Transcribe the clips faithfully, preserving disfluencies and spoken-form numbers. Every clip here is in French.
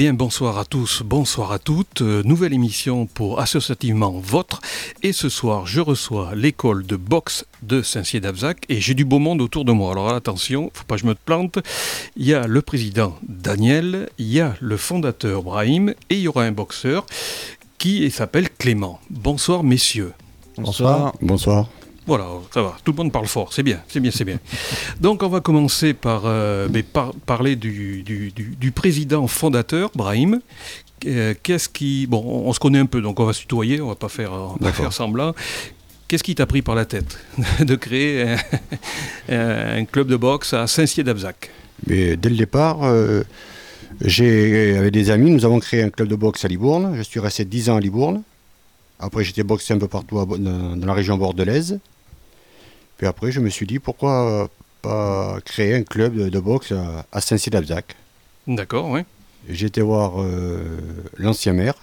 bien, bonsoir à tous, bonsoir à toutes. Euh, nouvelle émission pour Associativement Votre. Et ce soir, je reçois l'école de boxe de Saint-Cyr-d'Abzac et j'ai du beau monde autour de moi. Alors attention, faut pas que je me plante. Il y a le président Daniel, il y a le fondateur Brahim et il y aura un boxeur qui s'appelle Clément. Bonsoir messieurs. Bonsoir. Bonsoir. Voilà, ça va, tout le monde parle fort, c'est bien, c'est bien, c'est bien. Donc on va commencer par, euh, mais par parler du, du, du, du président fondateur, Brahim. Euh, qu'est-ce qui... Bon, on, on se connaît un peu, donc on va se tutoyer, on va pas faire, on va pas faire semblant. Qu'est-ce qui t'a pris par la tête de créer un, un club de boxe à Saint-Cyr-d'Abzac? Mais dès le départ, euh, j'ai, avec des amis, nous avons créé un club de boxe à Libourne. Je suis resté dix ans à Libourne. Après, j'étais boxé un peu partout à, dans, dans la région bordelaise. Puis après, je me suis dit, pourquoi pas créer un club de, de boxe à, à Saint-Cyr-d'Abzac. D'accord, oui. J'ai été voir euh, l'ancien maire,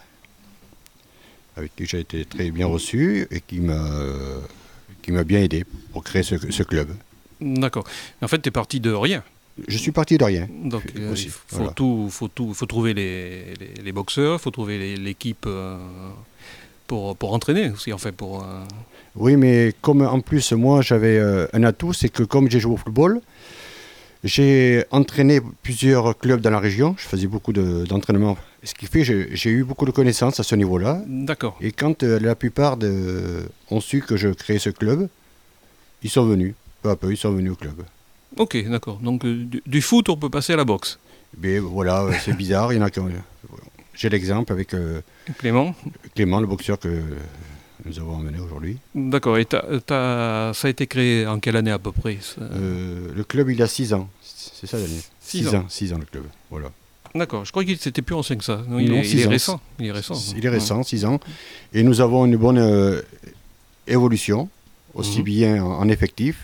avec qui j'ai été très bien reçu, et qui m'a, euh, qui m'a bien aidé pour créer ce, ce club. D'accord. En fait, tu es parti de rien. Je suis parti de rien. Donc, euh, aussi, il faut, voilà. tout, faut, tout, faut trouver les, les, les boxeurs, il faut trouver les, l'équipe... Euh, Pour, pour entraîner aussi, en fait. Pour, euh... Oui, mais comme en plus, moi, j'avais euh, un atout, c'est que comme j'ai joué au football, j'ai entraîné plusieurs clubs dans la région. Je faisais beaucoup de, d'entraînement. Ce qui fait que j'ai, j'ai eu beaucoup de connaissances à ce niveau-là. D'accord. Et quand euh, la plupart de, ont su que je créais ce club, ils sont venus. Peu à peu, ils sont venus au club. Ok, d'accord. Donc, euh, du, du foot, on peut passer à la boxe. Mais voilà, c'est bizarre. Il y en a qui ont... J'ai l'exemple avec euh, Clément. Clément, le boxeur que nous avons emmené aujourd'hui. D'accord. Et t'as, t'as, ça a été créé en quelle année à peu près ça euh, Le club, il a six ans. C'est ça l'année. six ans. six ans le club. Voilà. D'accord. Je crois qu'il c'était plus ancien que ça. Non, il, non, est, il est ans. récent. Il est récent. Il est récent, six ans. Et nous avons une bonne euh, évolution, aussi mmh. bien en, en effectif.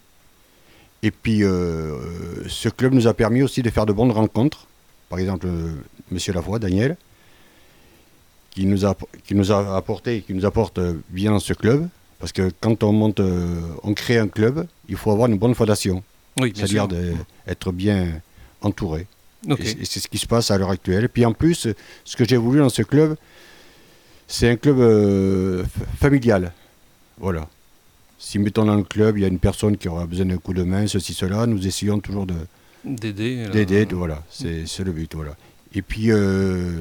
Et puis, euh, ce club nous a permis aussi de faire de bonnes rencontres. Par exemple, euh, Monsieur Lavoie, Daniel, qui nous a, qui nous a apporté, qui nous apporte bien dans ce club. Parce que quand on monte, euh, on crée un club, il faut avoir une bonne fondation. Oui, bien c'est-à-dire sûr. d'être bien entouré. Okay. Et, et c'est ce qui se passe à l'heure actuelle. Et puis en plus, ce que j'ai voulu dans ce club, c'est un club euh, familial. Voilà. Si mettons dans le club, il y a une personne qui aura besoin d'un coup de main, ceci, cela, nous essayons toujours de, d'aider. D'aider, de, voilà. C'est, c'est le but, voilà. Et puis, euh,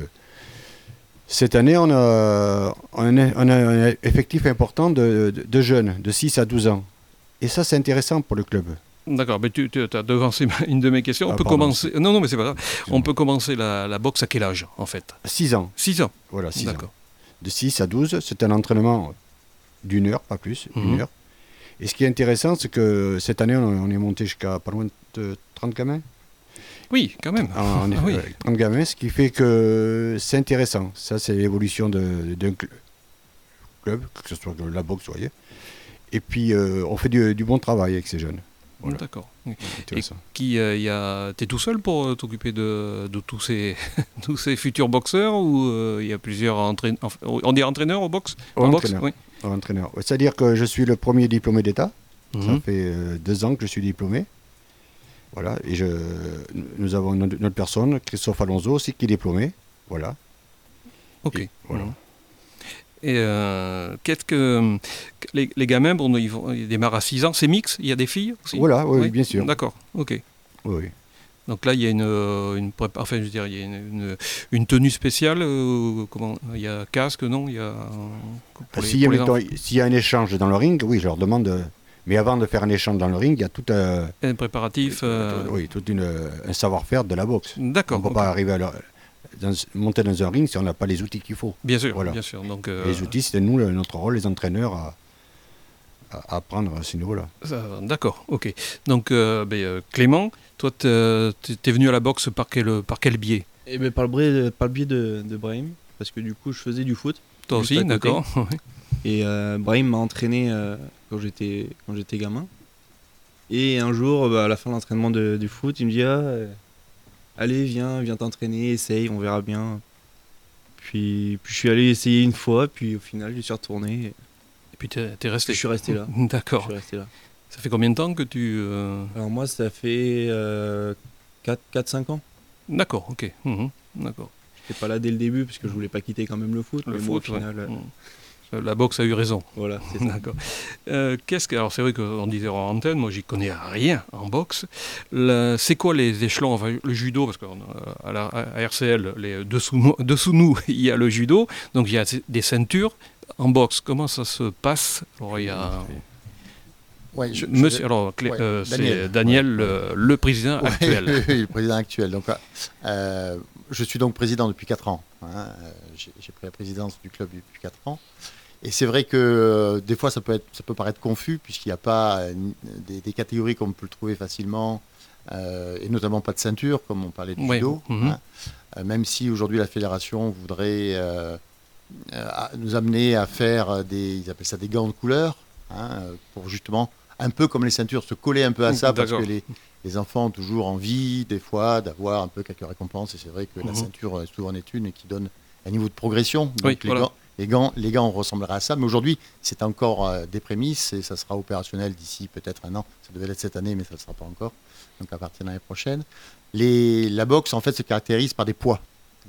cette année, on a, on, a, on a un effectif important de, de, de jeunes, de six à douze ans. Et ça, c'est intéressant pour le club. D'accord, mais tu, tu as devancé une de mes questions. On ah, peut pardon, commencer. Non, non, mais c'est pas grave. On peut commencer la, la boxe à quel âge, en fait? six ans. six ans. Voilà, six D'accord. ans. De six à douze, c'est un entraînement d'une heure, pas plus, mmh. une heure. Et ce qui est intéressant, c'est que cette année, on est monté jusqu'à pas loin de trente gamins. Oui, quand même. En, en, ah, oui. trente gamins, ce qui fait que c'est intéressant. Ça, c'est l'évolution de, d'un club, que ce soit la boxe, vous voyez. Et puis, euh, on fait du, du bon travail avec ces jeunes. Voilà. D'accord. Et qui, euh, y a... T'es tout seul pour t'occuper de, de tous, ces tous ces futurs boxeurs ou il euh, y a plusieurs entraîneurs? On dit entraîneurs au boxe, oh, en entraîneur. boxe, oui. Oh, entraîneur. C'est-à-dire que je suis le premier diplômé d'État. Mmh. Ça fait euh, deux ans que je suis diplômé. Voilà. Et je, nous avons une autre personne, Christophe Alonso, aussi qui est diplômé. Voilà. Ok. Et, voilà. Mmh. Et euh, qu'est-ce que les, les gamins, bon, ils, vont, ils démarrent à six ans, c'est mix, il y a des filles aussi? Voilà, oui, oui, bien sûr. D'accord, ok. Oui, oui. Donc là, il y a une, une prépa, enfin, je veux dire, il y a une, une, une tenue spéciale. Euh, comment, il y a casque, non? Il y a. Les, s'il, y a, mettons, s'il y a un échange dans le ring, oui, je leur demande. De, mais avant de faire un échange dans le ring, il y a tout un, un préparatif. Euh... Oui, tout une, un savoir-faire de la boxe. D'accord. On ne peut okay. pas arriver à leur, dans, monter dans un ring si on n'a pas les outils qu'il faut. Bien sûr, voilà. bien sûr. Donc, euh... les outils, c'était nous, notre rôle, les entraîneurs, à, à, à prendre à ce niveau-là. Ça, d'accord, ok. Donc, euh, ben, euh, Clément, toi, tu es venu à la boxe par quel, par quel biais? Eh ben, par, le biais, par le biais de, de Brahim, parce que du coup, je faisais du foot. Toi aussi, d'accord. Et euh, Brahim m'a entraîné euh, quand, j'étais, quand j'étais gamin. Et un jour, bah, à la fin de l'entraînement de, du foot, il me dit ah, euh, allez, viens, viens t'entraîner, essaye, on verra bien. Puis, puis je suis allé essayer une fois, puis au final, je suis retourné. Et puis tu es resté? Je suis resté là. D'accord. Je suis resté là. Ça fait combien de temps que tu... Euh... Alors moi, ça fait euh, quatre cinq ans. D'accord, ok. Mmh, d'accord. j'étais pas là dès le début parce que je voulais pas quitter quand même le foot. Le mais foot, bon, au final, ouais. euh, La boxe a eu raison. Voilà, c'est ça. D'accord. Euh, qu'est-ce que, alors c'est vrai qu'on disait en antenne, moi j'y connais rien en boxe. Le- c'est quoi les échelons, enfin, le judo, parce qu'à la à R C L, les, dessous, nous- dessous nous, il y a le judo, donc il y a des ceintures. En boxe, comment ça se passe? Alors, il y a Ouais, je- je Monsieur, vais- alors, Clé- ouais, euh, c'est Daniel. Daniel, Ouais. le, le président Ouais, actuel. oui, le président actuel. Donc, euh, je suis donc président depuis quatre ans. Hein. Euh, J'ai j'ai pris la présidence du club depuis quatre ans. Et c'est vrai que euh, des fois, ça peut, être, ça peut paraître confus, puisqu'il n'y a pas euh, des, des catégories comme on peut le trouver facilement, euh, et notamment pas de ceinture, comme on parlait du Ouais. judo. Mhm. Hein. Euh, même si aujourd'hui la fédération voudrait euh, euh, nous amener à faire des, ils appellent ça des gants de couleur, hein, pour justement, un peu comme les ceintures, se coller un peu à ça, parce que D'accord. les, les enfants ont toujours envie, des fois, d'avoir un peu quelques récompenses. Et c'est vrai que la Mhm. ceinture, euh, souvent, en est une qui donne un niveau de progression. Donc Oui, les, voilà. gants, les, gants, les gants ressembleraient à ça. Mais aujourd'hui, c'est encore euh, des prémices et ça sera opérationnel d'ici peut-être un an. Ça devait l'être cette année, mais ça ne le sera pas encore. Donc à partir de l'année prochaine. Les, la boxe, en fait, se caractérise par des poids.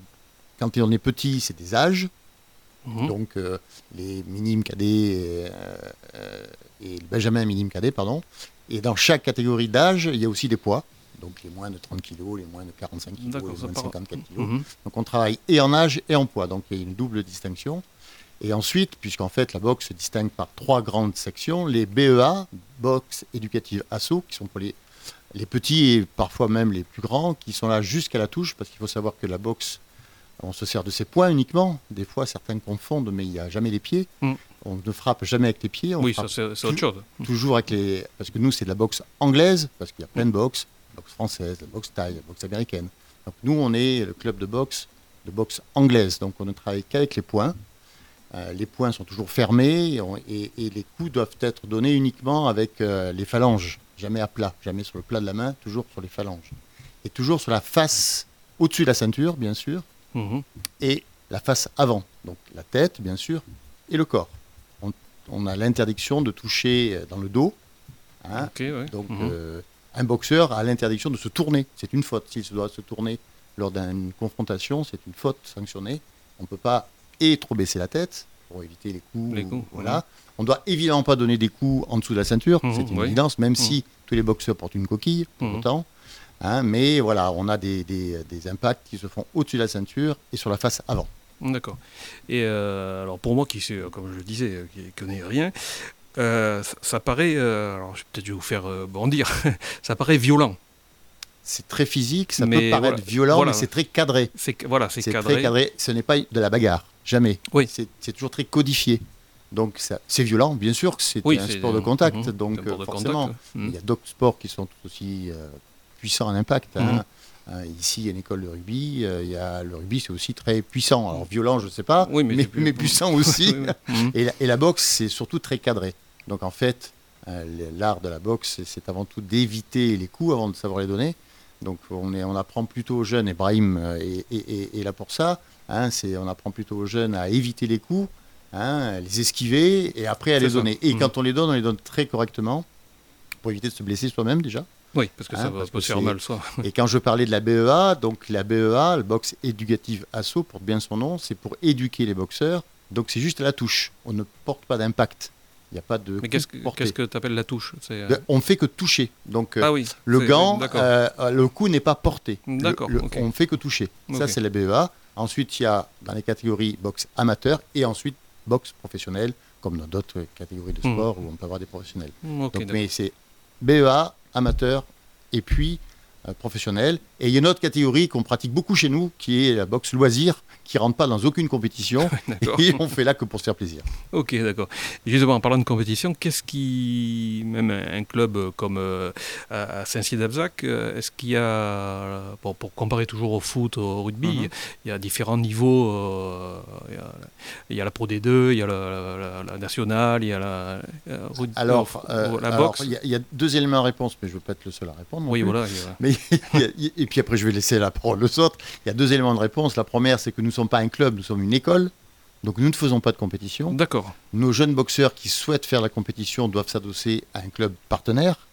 Quand on est petit, c'est des âges. Mhm. Donc euh, les minimes cadets euh, euh, et le benjamin minime cadet, pardon. Et dans chaque catégorie d'âge, il y a aussi des poids. Donc les moins de trente kilos, les moins de quarante-cinq kilos, D'accord, les ça moins de part- cinquante-quatre kilos. Mhm. Donc on travaille et en âge et en poids. Donc il y a une double distinction. Et ensuite, puisqu'en fait la boxe se distingue par trois grandes sections, les B E A, boxe éducative assaut, qui sont pour les, les petits et parfois même les plus grands, qui sont là jusqu'à la touche, parce qu'il faut savoir que la boxe, on se sert de ses poings uniquement. Des fois, certains confondent, mais il n'y a jamais les pieds. Mm. On ne frappe jamais avec les pieds. On Oui, ça frappe c'est c'est autre chose. toujours avec les... Parce que nous, c'est de la boxe anglaise, parce qu'il y a plein de boxes. La boxe française, la boxe thaï, la boxe américaine. Donc nous, on est le club de boxe, de boxe anglaise. Donc on ne travaille qu'avec les poings. Euh, les poings sont toujours fermés et, on- et- et les coups doivent être donnés uniquement avec euh, les phalanges. Jamais à plat, jamais sur le plat de la main, toujours sur les phalanges. Et toujours sur la face, au-dessus de la ceinture, bien sûr, Mhm. et la face avant. Donc la tête, bien sûr, et le corps. On, on a l'interdiction de toucher euh, dans le dos. Hein. Ok, ouais. Donc Mhm. euh, un boxeur a l'interdiction de se tourner. C'est une faute. S'il se doit se tourner lors d'une confrontation, c'est une faute sanctionnée. On ne peut pas et trop baisser la tête pour éviter les coups. Les coups, voilà. ouais. On ne doit évidemment pas donner des coups en dessous de la ceinture. Mhm, c'est une oui. évidence, même si tous les boxeurs portent une coquille, pour Mhm. autant. Hein, mais voilà, on a des, des- des impacts qui se font au-dessus de la ceinture et sur la face avant. D'accord. Et euh, alors pour moi qui sais, euh, comme je le disais, euh, qui ne connais rien, euh, ça, ça paraît, euh, alors je- peut-être je vais vous faire euh, bondir, ça paraît violent. C'est très physique, ça Mais peut paraître voilà, violent, voilà. mais c'est très cadré. C'est que- voilà, c'est C'est cadré. très cadré. Ce n'est pas de la bagarre, jamais. Oui. C'est c'est toujours très codifié. Donc ça- c'est violent, bien sûr que c'est Oui, un c'est- sport de contact. mhm, donc un sport euh, de forcément, contact, mhm. il y a d'autres sports qui sont tout aussi euh, puissants en impact. hein. Mhm. Euh, ici, il y a une école de rugby. euh, il y a, le rugby, c'est aussi très puissant. Alors violent, je ne sais pas, Oui, mais mais, c'est plus- mais puissant aussi. Oui, oui. Mhm. Et la, et la boxe, c'est surtout très cadré. Donc en fait, euh, l'art de la boxe, c'est- c'est avant tout d'éviter les coups avant de savoir les donner. Donc on, est, on apprend plutôt aux jeunes, et Brahim euh, est, est- est- est là pour ça, hein, c'est, on apprend plutôt aux jeunes à éviter les coups, hein, à les esquiver et après à C'est les ça. donner. Et Mhm. quand on les donne, on les donne très correctement pour éviter de se blesser soi-même déjà. Oui, parce que Hein, ça va parce peut que se faire c'est- mal soi. Et quand je parlais de la B E A, donc la B E A, le boxe éducative assaut, porte bien son nom, c'est pour éduquer les boxeurs. Donc c'est juste à la touche, on ne porte pas d'impact. Il n'y a pas de Mais coup qu'est-ce que porté. qu'est-ce que tu appelles la touche? C'est, euh, De- On fait que toucher. Donc euh, Ah oui. le c'est- gant, D'accord. euh, euh, le coup n'est pas porté. Le- D'accord, le- ok. On ne fait que toucher. Ça, Ok. c'est la B E A. Ensuite, il y a dans les catégories boxe amateur et ensuite boxe professionnelle, comme dans d'autres catégories de Mhm. sport où on peut avoir des professionnels. Mm, ok, Donc, d'accord. mais c'est B E A, amateur et puis euh, professionnel. Et il y a une autre catégorie qu'on pratique beaucoup chez nous, qui est la boxe loisir, qui ne rentre pas dans aucune compétition. D'accord. Et on fait là que pour se faire plaisir. Ok, d'accord. Et justement, en parlant de compétition, qu'est-ce qui, même un club comme euh, à à Saint-Cyr-d'Abzac, euh, est-ce qu'il y a, bon, pour comparer toujours au foot, au rugby, Mhm. il y a différents niveaux. euh, il, y a, il y a la Pro D deux, il y a la, la- la nationale, il y a la, euh, rugby- Alors, non, euh, la alors, boxe. il y, a- il y a deux éléments de réponse, mais je ne veux pas être le seul à répondre. non Oui, plus. voilà. il y a- Mais il y a- il y a- et puis après, je vais laisser la parole aux autres. Il y a deux éléments de réponse. La première, c'est que nous ne sommes pas un club, nous sommes une école. Donc nous ne faisons pas de compétition. D'accord. Nos jeunes boxeurs qui souhaitent faire la compétition doivent s'adosser à un club partenaire.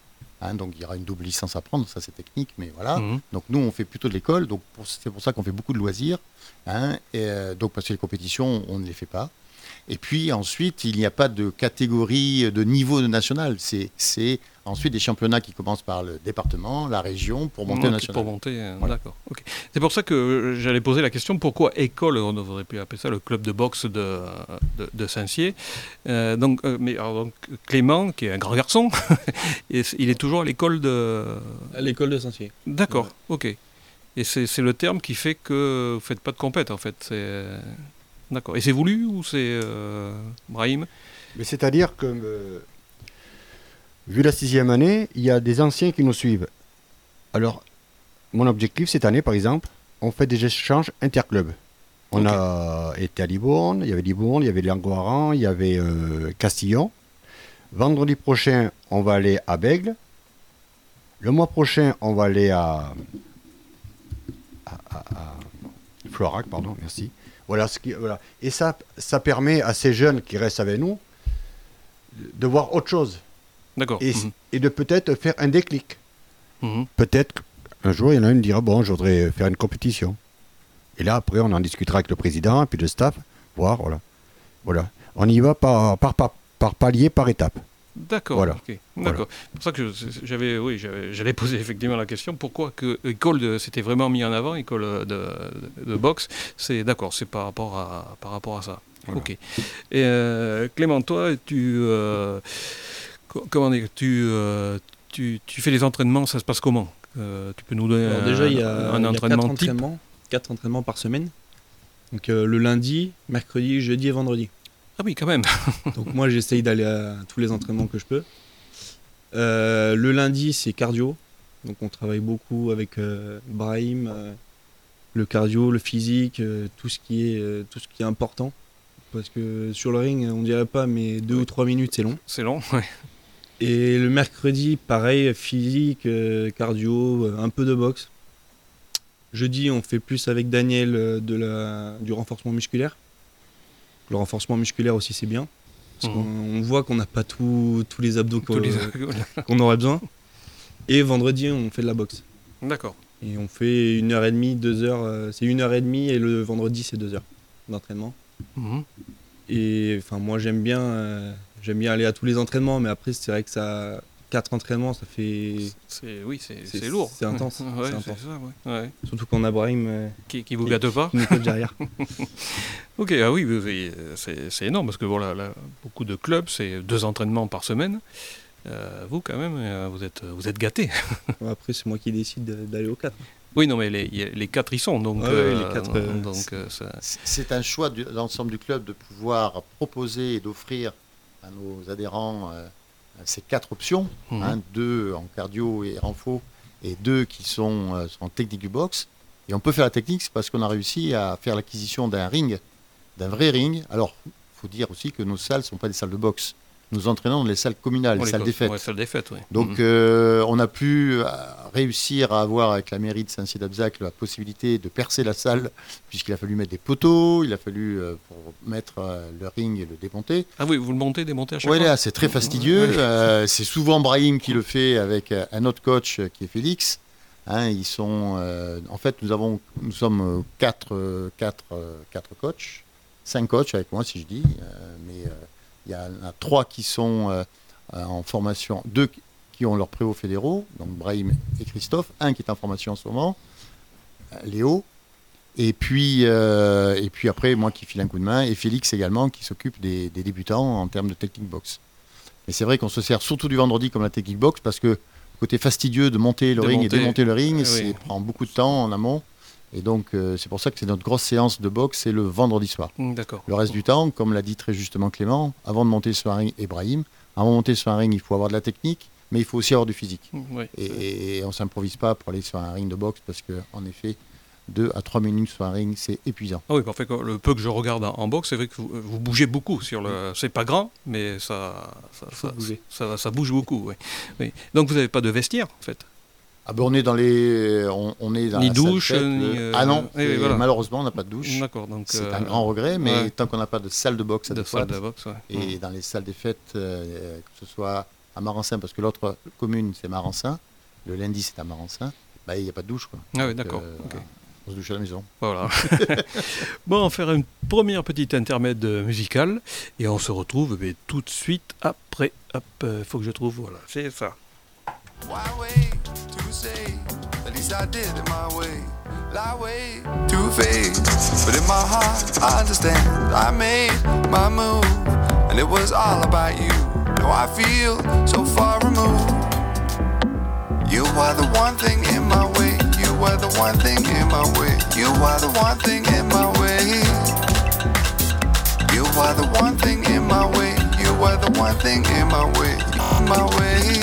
Hein, donc il y aura une double licence à prendre, ça c'est technique, mais voilà. Mhm. Donc nous on fait plutôt de l'école, donc pour- c'est pour ça qu'on fait beaucoup de loisirs. Hein, et, euh, donc parce que les compétitions, on ne les fait pas. Et puis ensuite, il n'y a pas de catégorie de niveau national. C'est, c'est ensuite des championnats qui commencent par le département, la région, pour monter Ok, au national. Pour monter, euh, Voilà. d'accord. ok. C'est pour ça que j'allais poser la question, pourquoi école, on aurait pu appeler ça le club de boxe de, de, de Saint-Cier. Euh, donc, euh, mais, alors, donc, Clément, qui est un grand garçon, et c- il est toujours à l'école de... À l'école de Saint-Cier. D'accord, Ouais. ok. Et c'est c'est le terme qui fait que vous ne faites pas de compète, en fait. C'est... D'accord. Et c'est voulu ou c'est euh, Brahim? Mais c'est-à-dire que, euh, vu la sixième année, il y a des anciens qui nous suivent. Alors, mon objectif cette année, par exemple, on fait des échanges interclubs. On Ok. a été à Libourne, il y avait Libourne, il y avait Langoiran, il y avait euh, Castillon. Vendredi prochain, on va aller à Bègle. Le mois prochain, on va aller à, à, à- à Florac, pardon, merci. Voilà, ce qui, voilà. Et ça, ça permet à ces jeunes qui restent avec nous de voir autre chose D'accord. et, Mhm. et de peut-être faire un déclic. Mhm. Peut-être qu'un jour, il y en a un qui dira, bon, je voudrais faire une compétition. Et là, après, on en discutera avec le président, puis le staff, voir, voilà. Voilà. On y va par, par, par, par palier, par étape. D'accord, Voilà. ok. D'accord. C'est pour ça que je- j'avais, oui, j'avais- j'allais poser effectivement la question pourquoi que école de, c'était vraiment mis en avant, école de, de, de boxe. C'est d'accord, c'est par rapport à par rapport à ça. Voilà. Ok. Et euh, Clément, toi, tu euh, co- comment dire, tu, euh, tu tu fais les entraînements, ça se passe comment? Euh, Tu peux nous donner Alors un, déjà, il y a, un il y a entraînement quatre type? entraînements, quatre entraînements par semaine. Donc euh, le lundi, mercredi, jeudi et vendredi. Ah oui, quand même. Donc moi, j'essaye d'aller à tous les entraînements que je peux. Euh, le lundi, c'est cardio. Donc on travaille beaucoup avec euh, Brahim, euh, le cardio, le physique, euh, tout ce qui est euh, tout ce qui est important. Parce que sur le ring, on dirait pas, mais deux Oui. ou trois minutes, c'est long. C'est long. Ouais. Et le mercredi, pareil, physique, euh, cardio, euh, un peu de boxe. Jeudi, on fait plus avec Daniel euh, de la, du renforcement musculaire. Le renforcement musculaire aussi, c'est bien. Parce Mhm. qu'on on voit qu'on n'a pas tout- tous les abdos qu'on Tous les- qu'on aurait besoin. Et vendredi, on fait de la boxe. D'accord. Et on fait une heure et demie, deux heures. euh, c'est une heure et demie et le vendredi, c'est deux heures d'entraînement. Mhm. Et enfin, moi, j'aime bien, euh, j'aime bien aller à tous les entraînements, mais après, c'est vrai que ça, quatre entraînements, ça fait. C'est oui, c'est C'est- c'est lourd. c'est intense, Ouais, c'est c'est intense. ça, ouais. Ouais. Surtout qu'on a Brahim euh, Qui, qui vous gâte pas? qui nous coach derrière. Ok, ah oui, oui, oui, euh, c'est c'est énorme parce que voilà, là, beaucoup de clubs, c'est deux entraînements par semaine. Euh, vous, quand même, euh, vous êtes, vous êtes gâtés. Bon, après, c'est moi qui décide de- d'aller au quatre. Oui, non, mais les, y a- les quatre y sont, donc. Ah oui, euh, les quatre, euh, donc euh, ça- C'est c'est un choix de l'ensemble du club de pouvoir proposer et d'offrir à nos adhérents euh, ces quatre options, Mhm. hein, deux en cardio et renfo et deux qui sont euh, en technique du boxe. Et on peut faire la technique, c'est parce qu'on a réussi à faire l'acquisition d'un ring, d'un vrai ring. Alors, il faut dire aussi que nos salles ne sont pas des salles de boxe. Nous entraînons dans les salles communales, Oh, les salles co- des fêtes. Ouais, salles des fêtes, oui. Donc Mhm. euh, on a pu euh, réussir à avoir avec la mairie de Saint-Cyr-d'Abzac la possibilité de percer la salle, puisqu'il a fallu mettre des poteaux, il a fallu euh, pour mettre euh, le ring et le démonter. Ah oui, vous le montez, démontez à chaque Oui, fois. là, c'est très fastidieux. Ouais. Euh, c'est souvent Brahim qui le fait avec euh, un autre coach euh, qui est Félix. Hein, ils sont, euh, en fait, nous avons, nous sommes euh, quatre, euh, quatre, euh, quatre coachs, cinq coachs avec moi si je dis, euh, mais euh, il y en a trois qui sont euh, en formation, deux qui ont leurs préaux fédéraux, donc Brahim et Christophe, un qui est en formation en ce moment, euh, Léo, et puis, euh, et puis après moi qui file un coup de main, et Félix également qui s'occupe des, des débutants en termes de technique box. Mais c'est vrai qu'on se sert surtout du vendredi comme la technique box parce que le côté fastidieux de monter le ring et Démonter. démonter le ring, Eh ça oui. prend beaucoup de temps en amont. Et donc euh, c'est pour ça que c'est notre grosse séance de boxe, c'est le vendredi soir. Mm, D'accord. Le reste du temps, comme l'a dit très justement Clément, avant de monter sur un ring, et Brahim, avant de monter sur un ring, il faut avoir de la technique, mais il faut aussi avoir du physique. Mm, ouais. Et, et on ne s'improvise pas pour aller sur un ring de boxe parce qu'en effet, deux à trois minutes sur un ring, c'est épuisant. Ah oui, en fait, le peu que je regarde en, en boxe, c'est vrai que vous, vous bougez beaucoup sur le. C'est pas grand, mais ça, ça, Faut ça, bouger. ça, ça bouge beaucoup. Oui. Oui. Donc vous n'avez pas de vestiaire, en fait. Ah ben on est dans les, on, on est dans Ni la salle douche, de fête, ni, le- euh, Ah non, oui, oui, c'est- voilà. malheureusement on n'a pas de douche. D'accord. Donc C'est euh, un grand regret, mais ouais. tant qu'on n'a pas de salle de boxe de adéquate, salle de boxe. Ouais. et dans les salles des fêtes, euh, que ce soit à Marensin, parce que l'autre commune, c'est Marensin, le lundi, c'est à Marensin, bah, il n'y a pas de douche. Quoi. Ah oui, d'accord. Euh, okay. voilà. On se douche à la maison. Voilà. Bon, on va faire une première petite intermède musicale et on se retrouve mais, tout de suite après. Hop, il euh, faut que je trouve, voilà, c'est ça. Why wait to say, at least I did it my way. Lie way to fade, but in my heart I understand. I made my move, and it was all about you. Now I feel so far removed. You are the one thing in my way. You are the one thing in my way. You are the one thing in my way. You are the one thing in my way. You are the one thing in my way. In my way.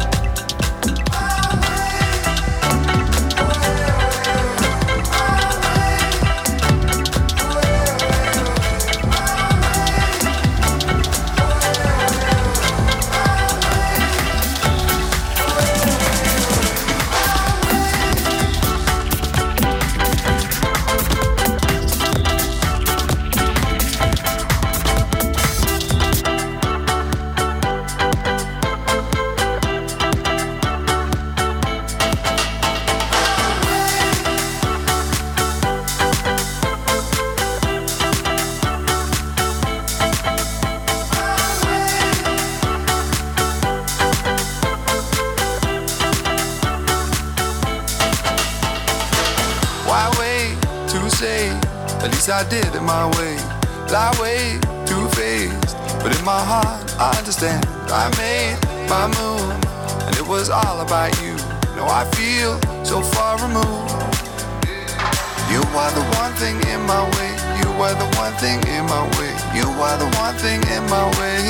I did it my way, lie way too faced, but in my heart I understand. I made my move, and it was all about you. Now I feel so far removed. You are the one thing in my way. You are the one thing in my way. You are the one thing in my way.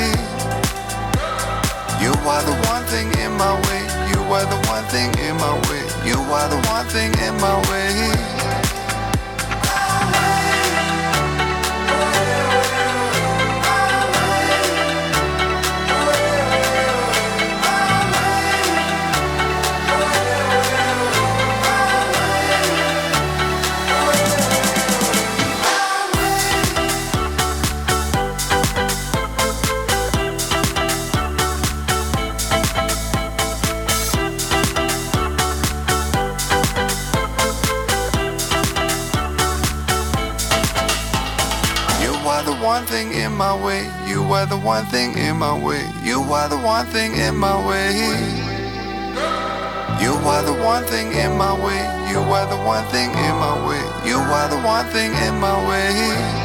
You are the one thing in my way. You are the one thing in my way. You are the one thing in my way. One thing in my way, you are the one thing in my way. You are the one thing in my way. You are the one thing in my way. You are the one thing in my way. You are the one thing in my way.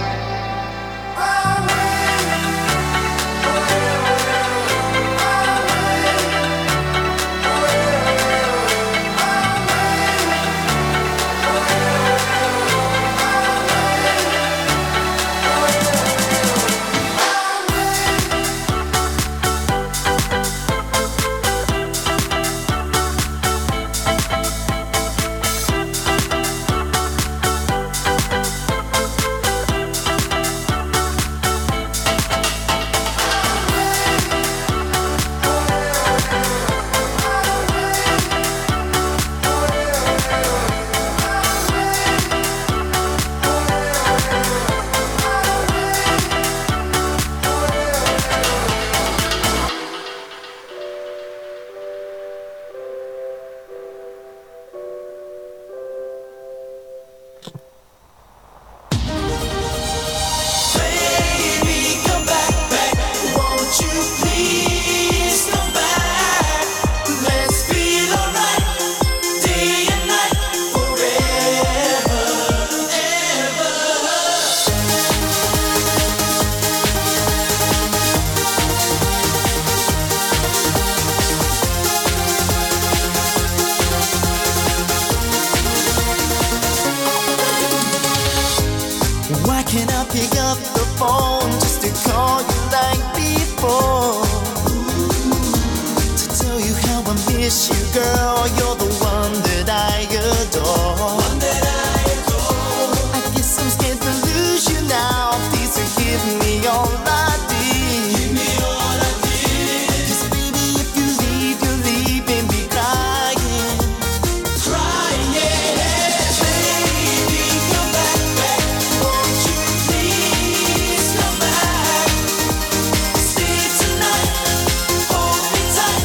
Stay tonight, hold me tight.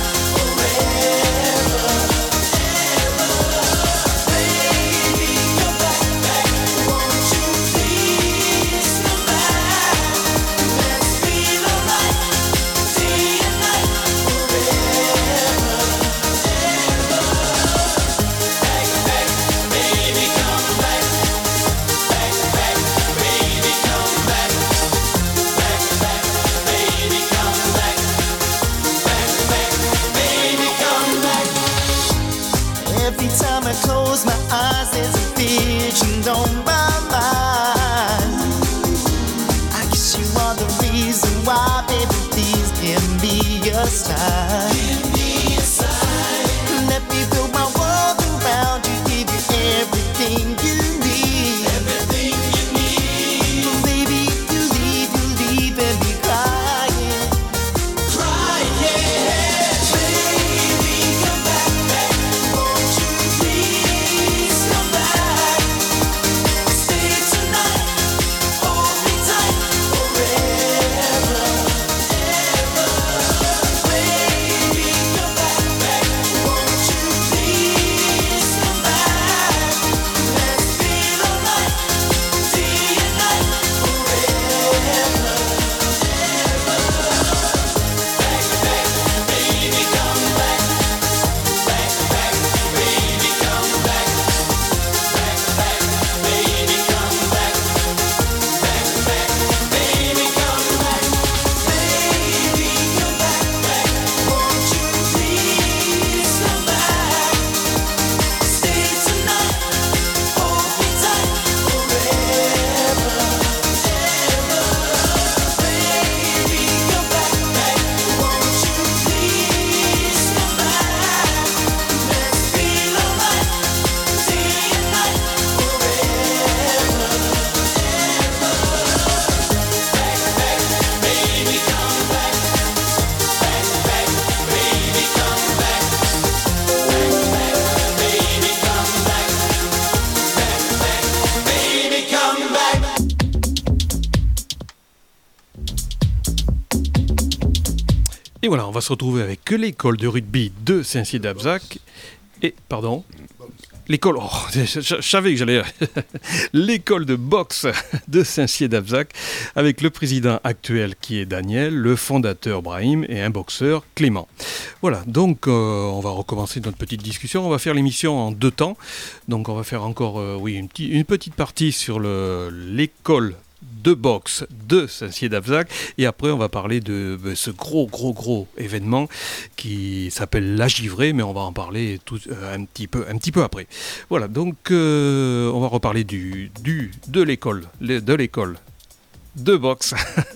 Et voilà, on va se retrouver avec l'école de rugby de Saint-Cyr-d'Abzac. Et, pardon, l'école, oh, je, je, je savais que j'allais... l'école de boxe de Saint-Cyr-d'Abzac, avec le président actuel qui est Daniel, le fondateur Brahim et un boxeur Clément. Voilà, donc euh, on va recommencer notre petite discussion. On va faire l'émission en deux temps. Donc on va faire encore euh, oui, une, petit, une petite partie sur le, l'école de boxe de Saint-Cyr-d'Abzac, et après on va parler de, de ce gros gros gros événement qui s'appelle la Givrée, mais on va en parler tout, euh, un, petit peu, un petit peu après. Voilà, donc euh, on va reparler du, du, de l'école de l'école de boxe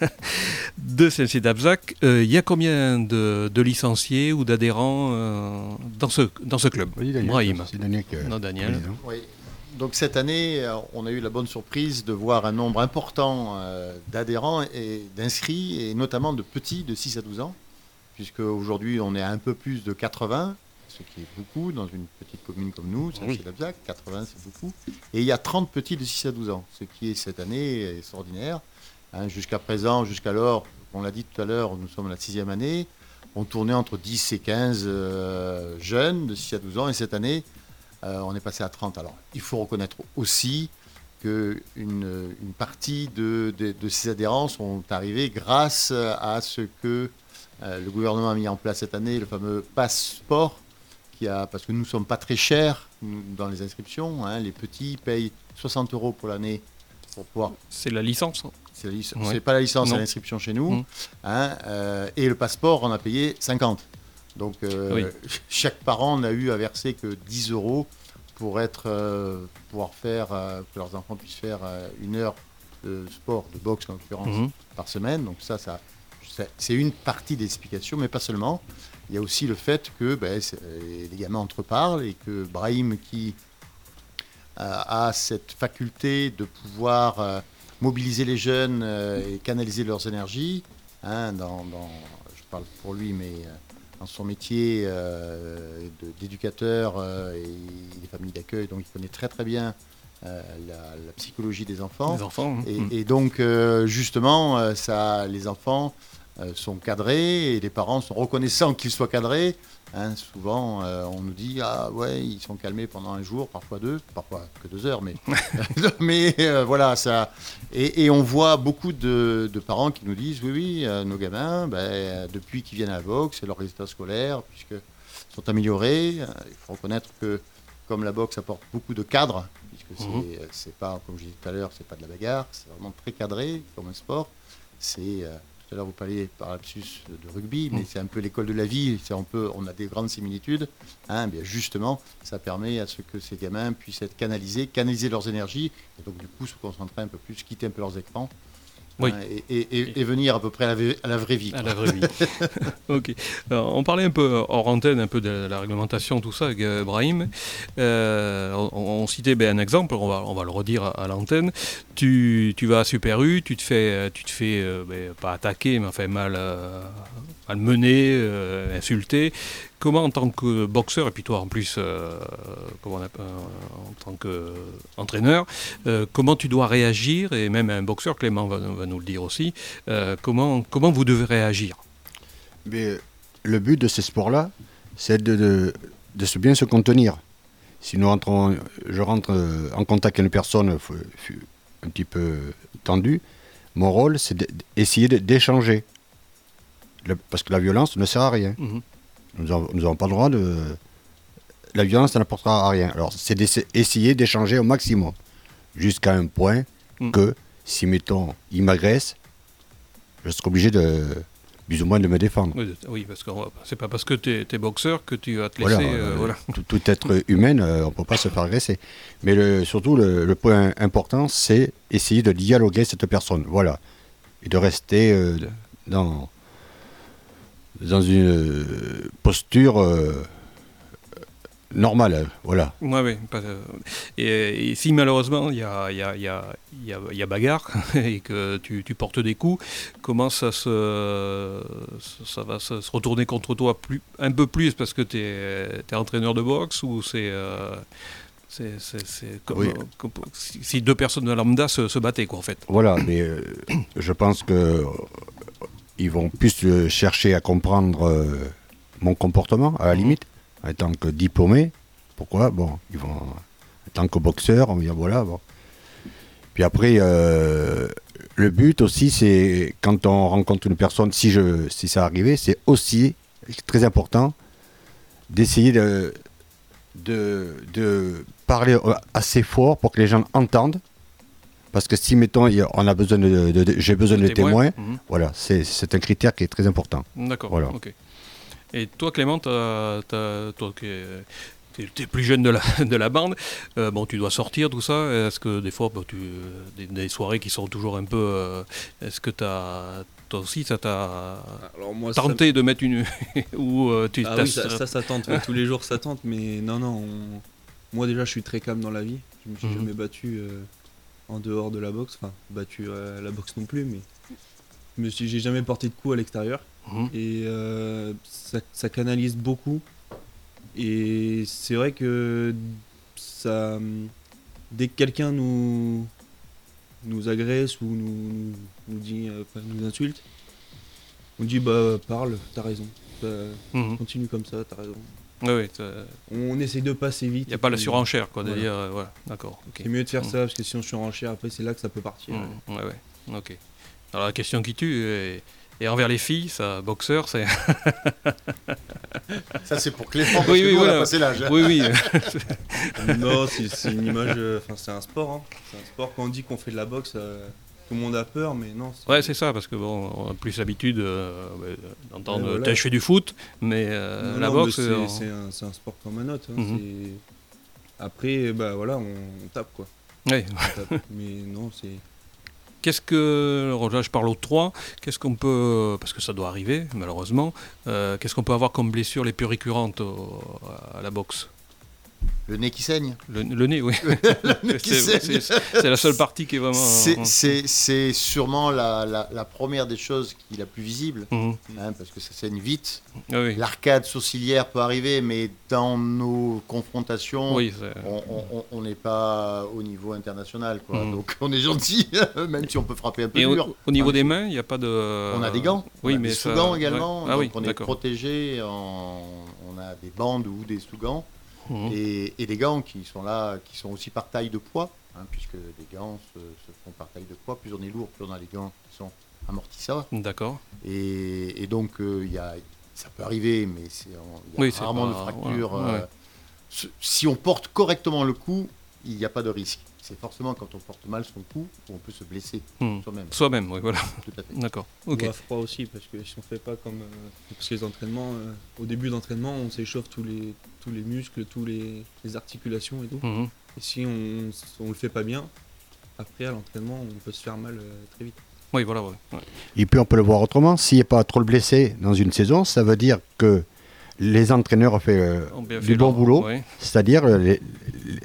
de Saint-Cyr-d'Abzac. Il euh, y a combien de, de licenciés ou d'adhérents euh, dans, ce, dans ce club? Oui, Daniel, Brahim. c'est Daniel que... Non, Daniel. Oui. Donc cette année, on a eu la bonne surprise de voir un nombre important euh, d'adhérents et d'inscrits, et notamment de petits de six à douze ans, puisque aujourd'hui on est à un peu plus de quatre-vingts, ce qui est beaucoup dans une petite commune comme nous, Saint-Cyr-d'Abzac, quatre-vingts c'est beaucoup, et il y a trente petits de six à douze ans, ce qui est cette année extraordinaire. Hein, jusqu'à présent, jusqu'alors, on l'a dit tout à l'heure, nous sommes à la sixième année, on tournait entre dix et quinze euh, jeunes de six à douze ans, et cette année, Euh, on est passé à trente. Alors, il faut reconnaître aussi qu'une une partie de, de, de ces adhérents sont arrivés grâce à ce que euh, le gouvernement a mis en place cette année, le fameux passeport, qui a, parce que nous ne sommes pas très chers nous, dans les inscriptions. Hein, les petits payent soixante euros pour l'année pour pouvoir... C'est la licence. C'est, la lic- Ouais. c'est pas la licence, Non. c'est l'inscription chez nous. Mmh. Hein, euh, et le passeport, on a payé cinquante. Donc, euh, Oui. chaque parent n'a eu à verser que dix euros pour être, euh, pouvoir faire, euh, que leurs enfants puissent faire euh, une heure de sport, de boxe en l'occurrence, Mhm. par semaine. Donc ça, ça c'est, c'est une partie des explications, mais pas seulement. Il y a aussi le fait que ben, c'est, les gamins entre parlent et que Brahim, qui euh, a cette faculté de pouvoir euh, mobiliser les jeunes euh, et canaliser leurs énergies, hein, dans, dans, je parle pour lui, mais... Euh, dans son métier euh, de, d'éducateur euh, et des familles d'accueil, donc il connaît très très bien euh, la, la psychologie des enfants. Les enfants. hein. Et, Mm. et donc euh, justement, euh, ça, les enfants euh, sont cadrés et les parents sont reconnaissants qu'ils soient cadrés. Hein, souvent, euh, on nous dit ah ouais, ils sont calmés pendant un jour, parfois deux, parfois que deux heures, mais mais euh, voilà ça. Et, et on voit beaucoup de, de parents qui nous disent oui oui, euh, nos gamins, ben, depuis qu'ils viennent à la boxe, leurs résultats scolaires puisque sont améliorés. Il faut reconnaître que comme la boxe apporte beaucoup de cadres, puisque c'est, Mhm. c'est pas, comme je disais tout à l'heure, c'est pas de la bagarre, c'est vraiment très cadré comme un sport. C'est euh, tout à l'heure, vous parliez par lapsus de rugby, mais Mm. c'est un peu l'école de la vie. C'est un peu, on a des grandes similitudes. Hein, bien justement, ça permet à ce que ces gamins puissent être canalisés, canaliser leurs énergies, et donc du coup se concentrer un peu plus, quitter un peu leurs écrans, Oui. hein, et, et- et- et venir à peu près à la, vraie- à la vraie vie. À quoi. la vraie vie. Ok. Alors, on parlait un peu hors antenne, un peu de la réglementation, tout ça, avec euh, Brahim. Euh, on, on citait ben, un exemple, on va, on va le redire à, à l'antenne. Tu, tu vas à Super U, tu te fais, tu te fais euh, ben, pas attaquer, mais enfin mal, euh, malmener, euh, insulter. Comment, en tant que boxeur, et puis toi en plus, euh, comment on appelle, euh, en tant qu'entraîneur, euh, comment tu dois réagir, et même un boxeur, Clément va, va nous le dire aussi, euh, comment, comment vous devez réagir? Mais le but de ces sports-là, c'est de, de, de se bien se contenir. Si nous rentrons, je rentre euh, en contact avec une personne f- f- un petit peu tendue, mon rôle, c'est d'essayer de- d'échanger. Le- parce que la violence ne sert à rien. Mhm. Nous n'avons pas le droit de... La violence, ça n'apportera à rien. Alors, c'est d'essayer d'échanger au maximum. Jusqu'à un point Mm. que, si, mettons, il m'agresse, je serai obligé de... plus ou moins de me défendre. Oui, oui, parce que c'est pas parce que tu es boxeur que tu vas te Voilà, laisser. euh, euh, voilà. tout, tout être humain, euh, on ne peut pas se faire agresser. Mais le, surtout, le, le point important, c'est essayer de dialoguer avec cette personne. Voilà. Et de rester euh, dans, dans une euh, posture euh, normale. Voilà. Ouais, ouais, pas, euh, et, et si malheureusement il y a, y, a, y, a, y, a, y a bagarre et que tu, tu portes des coups, comment ça se ça va se, se retourner contre toi plus, un peu plus parce que tu es entraîneur de boxe ou c'est euh, c'est, c'est, c'est comme, Oui. comme si, si deux personnes de lambda se, se battaient quoi en fait. Voilà, mais euh, je pense que euh, ils vont plus euh, chercher à comprendre euh, mon comportement, à la limite, en tant que diplômé. Pourquoi? Bon, ils vont, en tant que boxeur, on va dire voilà. Bon. Puis après, euh, le but aussi, c'est quand on rencontre une personne, si, je, si ça arrivait, c'est aussi très important d'essayer de, de, de parler assez fort pour que les gens entendent. Parce que si, mettons, on a besoin de, de, de j'ai besoin de, de témoins, témoins mmh. voilà, c'est, c'est un critère qui est très important. D'accord, voilà. ok. Et toi, Clément, t'as, t'as, toi qui es plus jeune de la, de la bande, euh, bon, tu dois sortir, tout ça. Est-ce que des fois, bah, tu, des, des soirées qui sont toujours un peu... Euh, est-ce que t'as, toi aussi, ça t'a Alors moi, tenté ça... de mettre une... ou euh, tu Ah oui, ça, ça, ça tente. Tous les jours, ça tente. Mais non, non. On... Moi, déjà, je suis très calme dans la vie. Je me suis mmh. jamais battu... Euh... en dehors de la boxe, enfin battu à la boxe non plus, mais je me suis, j'ai jamais porté de coups à l'extérieur mmh. et euh, ça, ça canalise beaucoup. Et c'est vrai que ça, dès que quelqu'un nous, nous agresse ou nous, nous dit, enfin, nous insulte, on dit bah parle, t'as raison, bah, mmh. continue comme ça, t'as raison. Oui, oui, on essaye de passer vite. Il n'y a pas la surenchère, quoi, de voilà. dire, euh, voilà, d'accord. Okay. C'est mieux de faire mmh. ça, parce que si on surenchère, après, c'est là que ça peut partir. Mmh. Ouais, ouais, ok. Alors, la question qui tue, et, et envers les filles, ça, boxeur, c'est... ça, c'est pour Clément, parce oui, que oui, nous, voilà. on a passé l'âge. Oui, oui. Non, c'est, c'est une image, enfin, c'est un sport, hein. C'est un sport, quand on dit qu'on fait de la boxe... Euh... Tout le monde a peur, mais non. C'est... Ouais, c'est ça, parce que bon, on a plus l'habitude euh, d'entendre ouais, voilà. « je fais du foot », mais euh, non, la non, boxe... Mais c'est, on... c'est, un, c'est un sport comme un autre. Hein. Mm-hmm. C'est... Après, bah voilà, on, on tape, quoi. Ouais. On tape. Mais non, c'est... Qu'est-ce que... Alors là, je parle aux trois. Qu'est-ce qu'on peut... Parce que ça doit arriver, malheureusement. Euh, qu'est-ce qu'on peut avoir comme blessure les plus récurrentes au... à la boxe? Le nez qui saigne. Le, le nez, oui. le nez qui c'est, saigne. C'est, c'est la seule partie qui est vraiment... C'est, c'est, c'est sûrement la, la, la première des choses qui est la plus visible, mmh. hein, parce que ça saigne vite. Ah oui. L'arcade sourcilière peut arriver, mais dans nos confrontations, oui, on n'est pas au niveau international. Quoi. Mmh. Donc on est gentil, même si on peut frapper un peu Et dur. Au, au niveau enfin, des mains, il n'y a pas de... On a des gants, oui, on a mais des ça... sous-gants également, ouais. Ah, donc oui, on d'accord. est protégé, en... on a des bandes ou des sous-gants. Mmh. Et, et des gants qui sont là, qui sont aussi par taille de poids, hein, puisque les gants se, se font par taille de poids. Plus on est lourd, plus on a les gants qui sont amortisseurs. D'accord. Et, et donc, euh, y a, ça peut arriver, mais il y a oui, rarement pas... de fractures. Ouais, ouais. Euh, si on porte correctement le coup, il n'y a pas de risque. C'est forcément quand on porte mal son coup qu'on peut se blesser mmh. soi-même. Soi-même, oui, voilà. Tout à fait. D'accord. Okay. On a froid aussi, parce que si on fait pas comme... Euh, parce que les entraînements, euh, au début d'entraînement, on s'échauffe tous les, tous les muscles, tous les, les articulations et tout. Mmh. Et si on ne le fait pas bien, après à l'entraînement, on peut se faire mal euh, très vite. Oui, voilà, ouais. ouais. Et puis on peut le voir autrement. S'il n'y a pas trop de blessés dans une saison, ça veut dire que les entraîneurs ont fait, euh, du fait bon leur... boulot. Ouais. C'est-à-dire... Les, les,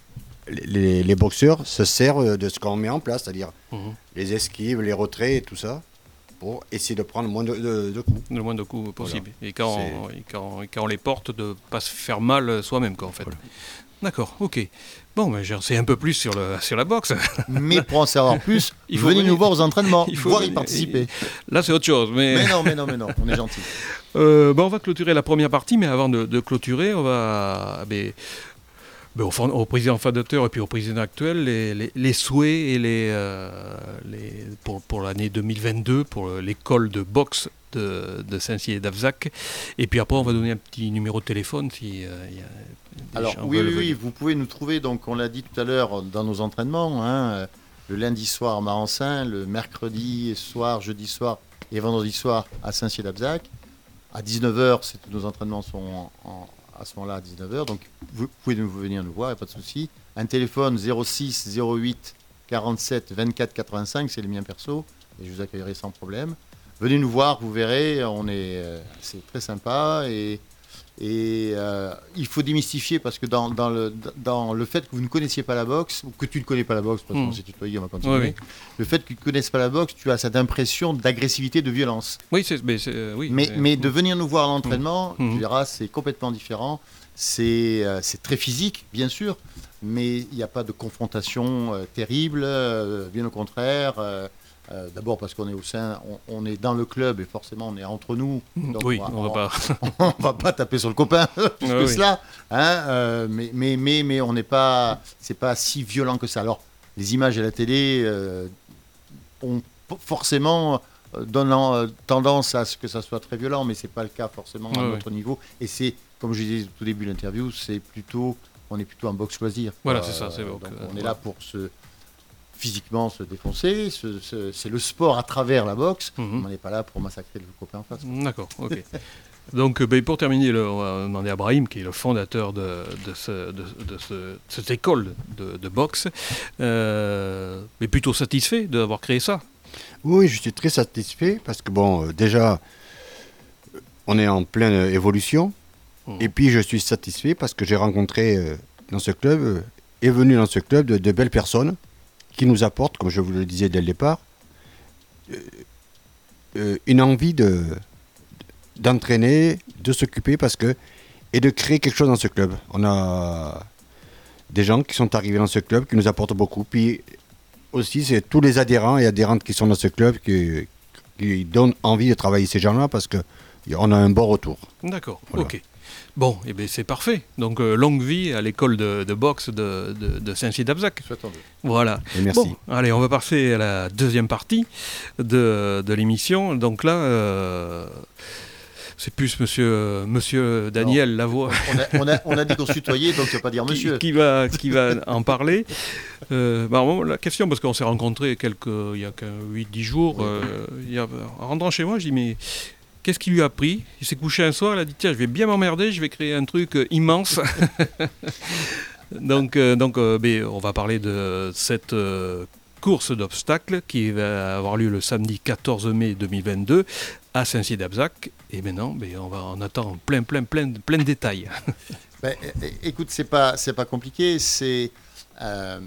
Les, les boxeurs se servent de ce qu'on met en place, c'est-à-dire mmh. les esquives, les retraits et tout ça, pour essayer de prendre le moins de, de, de coups. Le moins de coups possible. Voilà. Et, quand on, et, quand, et quand on les porte, de ne pas se faire mal soi-même, quoi, en fait. Voilà. D'accord, ok. Bon, mais j'en sais un peu plus sur, le, sur la boxe. Mais pour en savoir plus, il faut venez venir. Nous voir aux entraînements, il faut voir venir. Y participer. Là, c'est autre chose. Mais, mais non, mais non, mais non, on est gentil. euh, bon, on va clôturer la première partie, mais avant de, de clôturer, on va... Mais, Au, au président fondateur et puis au président actuel, les, les, les souhaits et les, euh, les, pour, pour l'année deux mille vingt-deux, pour l'école de boxe de, de Saint-Cyr et d'Abzac. Et puis après, on va donner un petit numéro de téléphone. Si, euh, y a Alors oui, oui, oui, vous pouvez nous trouver, donc on l'a dit tout à l'heure, dans nos entraînements, hein, le lundi soir à Marensin, le mercredi soir, jeudi soir et vendredi soir à Saint-Cyr et d'Abzac. À dix-neuf heures, c'est, nos entraînements sont en, en à ce moment-là à dix-neuf heures, donc vous pouvez venir nous voir, il n'y a pas de souci. Un téléphone zéro six zéro huit quarante-sept vingt-quatre quatre-vingt-cinq, c'est le mien perso, et je vous accueillerai sans problème. Venez nous voir, vous verrez, on est, c'est très sympa, et, et euh, il faut démystifier, parce que dans, dans, le, dans le fait que vous ne connaissiez pas la boxe, ou que tu ne connais pas la boxe, parce qu'on mmh. s'est tutoyé, on va continuer, oui, oui. Le fait que tu ne connaisses pas la boxe, tu as cette impression d'agressivité, de violence. Oui, c'est, mais, c'est, euh, oui, mais, mais, mais de venir nous voir à l'entraînement, mmh. tu verras, c'est complètement différent. C'est, euh, c'est très physique, bien sûr, mais il n'y a pas de confrontation euh, terrible, euh, bien au contraire. Euh, Euh, d'abord parce qu'on est au sein, on, on est dans le club et forcément on est entre nous. Donc oui, on on va pas. on va pas taper sur le copain plus Ah que oui. cela. Hein, euh, mais, mais, mais, mais on n'est pas, c'est pas si violent que ça. Alors, les images à la télé euh, ont forcément euh, donnant euh, tendance à ce que ça soit très violent, mais c'est pas le cas forcément à Ah oui. notre niveau. Et c'est, comme je disais au tout début de l'interview, c'est plutôt, on est plutôt en boxe loisir. Voilà, Euh, c'est ça, c'est donc donc, on euh, est là pour se physiquement se défoncer. Se- se- c'est le sport à travers la boxe. Mhm. On n'est pas là pour massacrer le copain en face. D'accord, ok. Donc, euh, ben, pour terminer, le, on va demander à Brahim, qui est le fondateur de, de, ce- de- de ce- cette école de, de boxe, euh, mais plutôt satisfait d'avoir créé ça. Oui, je suis très satisfait parce que, bon, euh, déjà, euh, on est en pleine euh, évolution. Mhm. Et puis, je suis satisfait parce que j'ai rencontré euh, dans ce club, euh, est venu dans ce club de, de belles personnes qui nous apportent, comme je vous le disais dès le départ, euh, euh, une envie de, d'entraîner, de s'occuper parce que, et de créer quelque chose dans ce club. On a des gens qui sont arrivés dans ce club qui nous apportent beaucoup. Puis aussi, c'est tous les adhérents et adhérentes qui sont dans ce club qui, qui donnent envie de travailler ces gens-là parce qu'on a un bon retour. D'accord, Voilà. ok. Bon, eh ben, c'est parfait. Donc, euh, longue vie à l'école de, de boxe de, de, de Saint-Cyr-d'Abzac. Souhaitons-le. Voilà. Et merci. Bon, allez, on va passer à la deuxième partie de, de l'émission. Donc là, euh, c'est plus monsieur, monsieur Daniel Lavoie On a, on, a, on a dit qu'on se tutoyait, donc tu vas pas dire qui, monsieur. qui va, qui va en parler. Euh, bah, bon, la question, parce qu'on s'est rencontrés quelques, il y a huit dix jours, euh, il y a, en rentrant chez moi, je dis mais qu'est-ce qui lui a pris? Il s'est couché un soir, il a dit tiens, je vais bien m'emmerder, je vais créer un truc euh, immense. donc, euh, donc euh, ben, on va parler de cette euh, course d'obstacles qui va avoir lieu le samedi quatorze mai deux mille vingt-deux à Saint-Cyr-d'Abzac. Et maintenant, ben, on, va, on attend plein, plein, plein, plein de détails. Ben, é- écoute, c'est pas, c'est pas compliqué. C'est euh,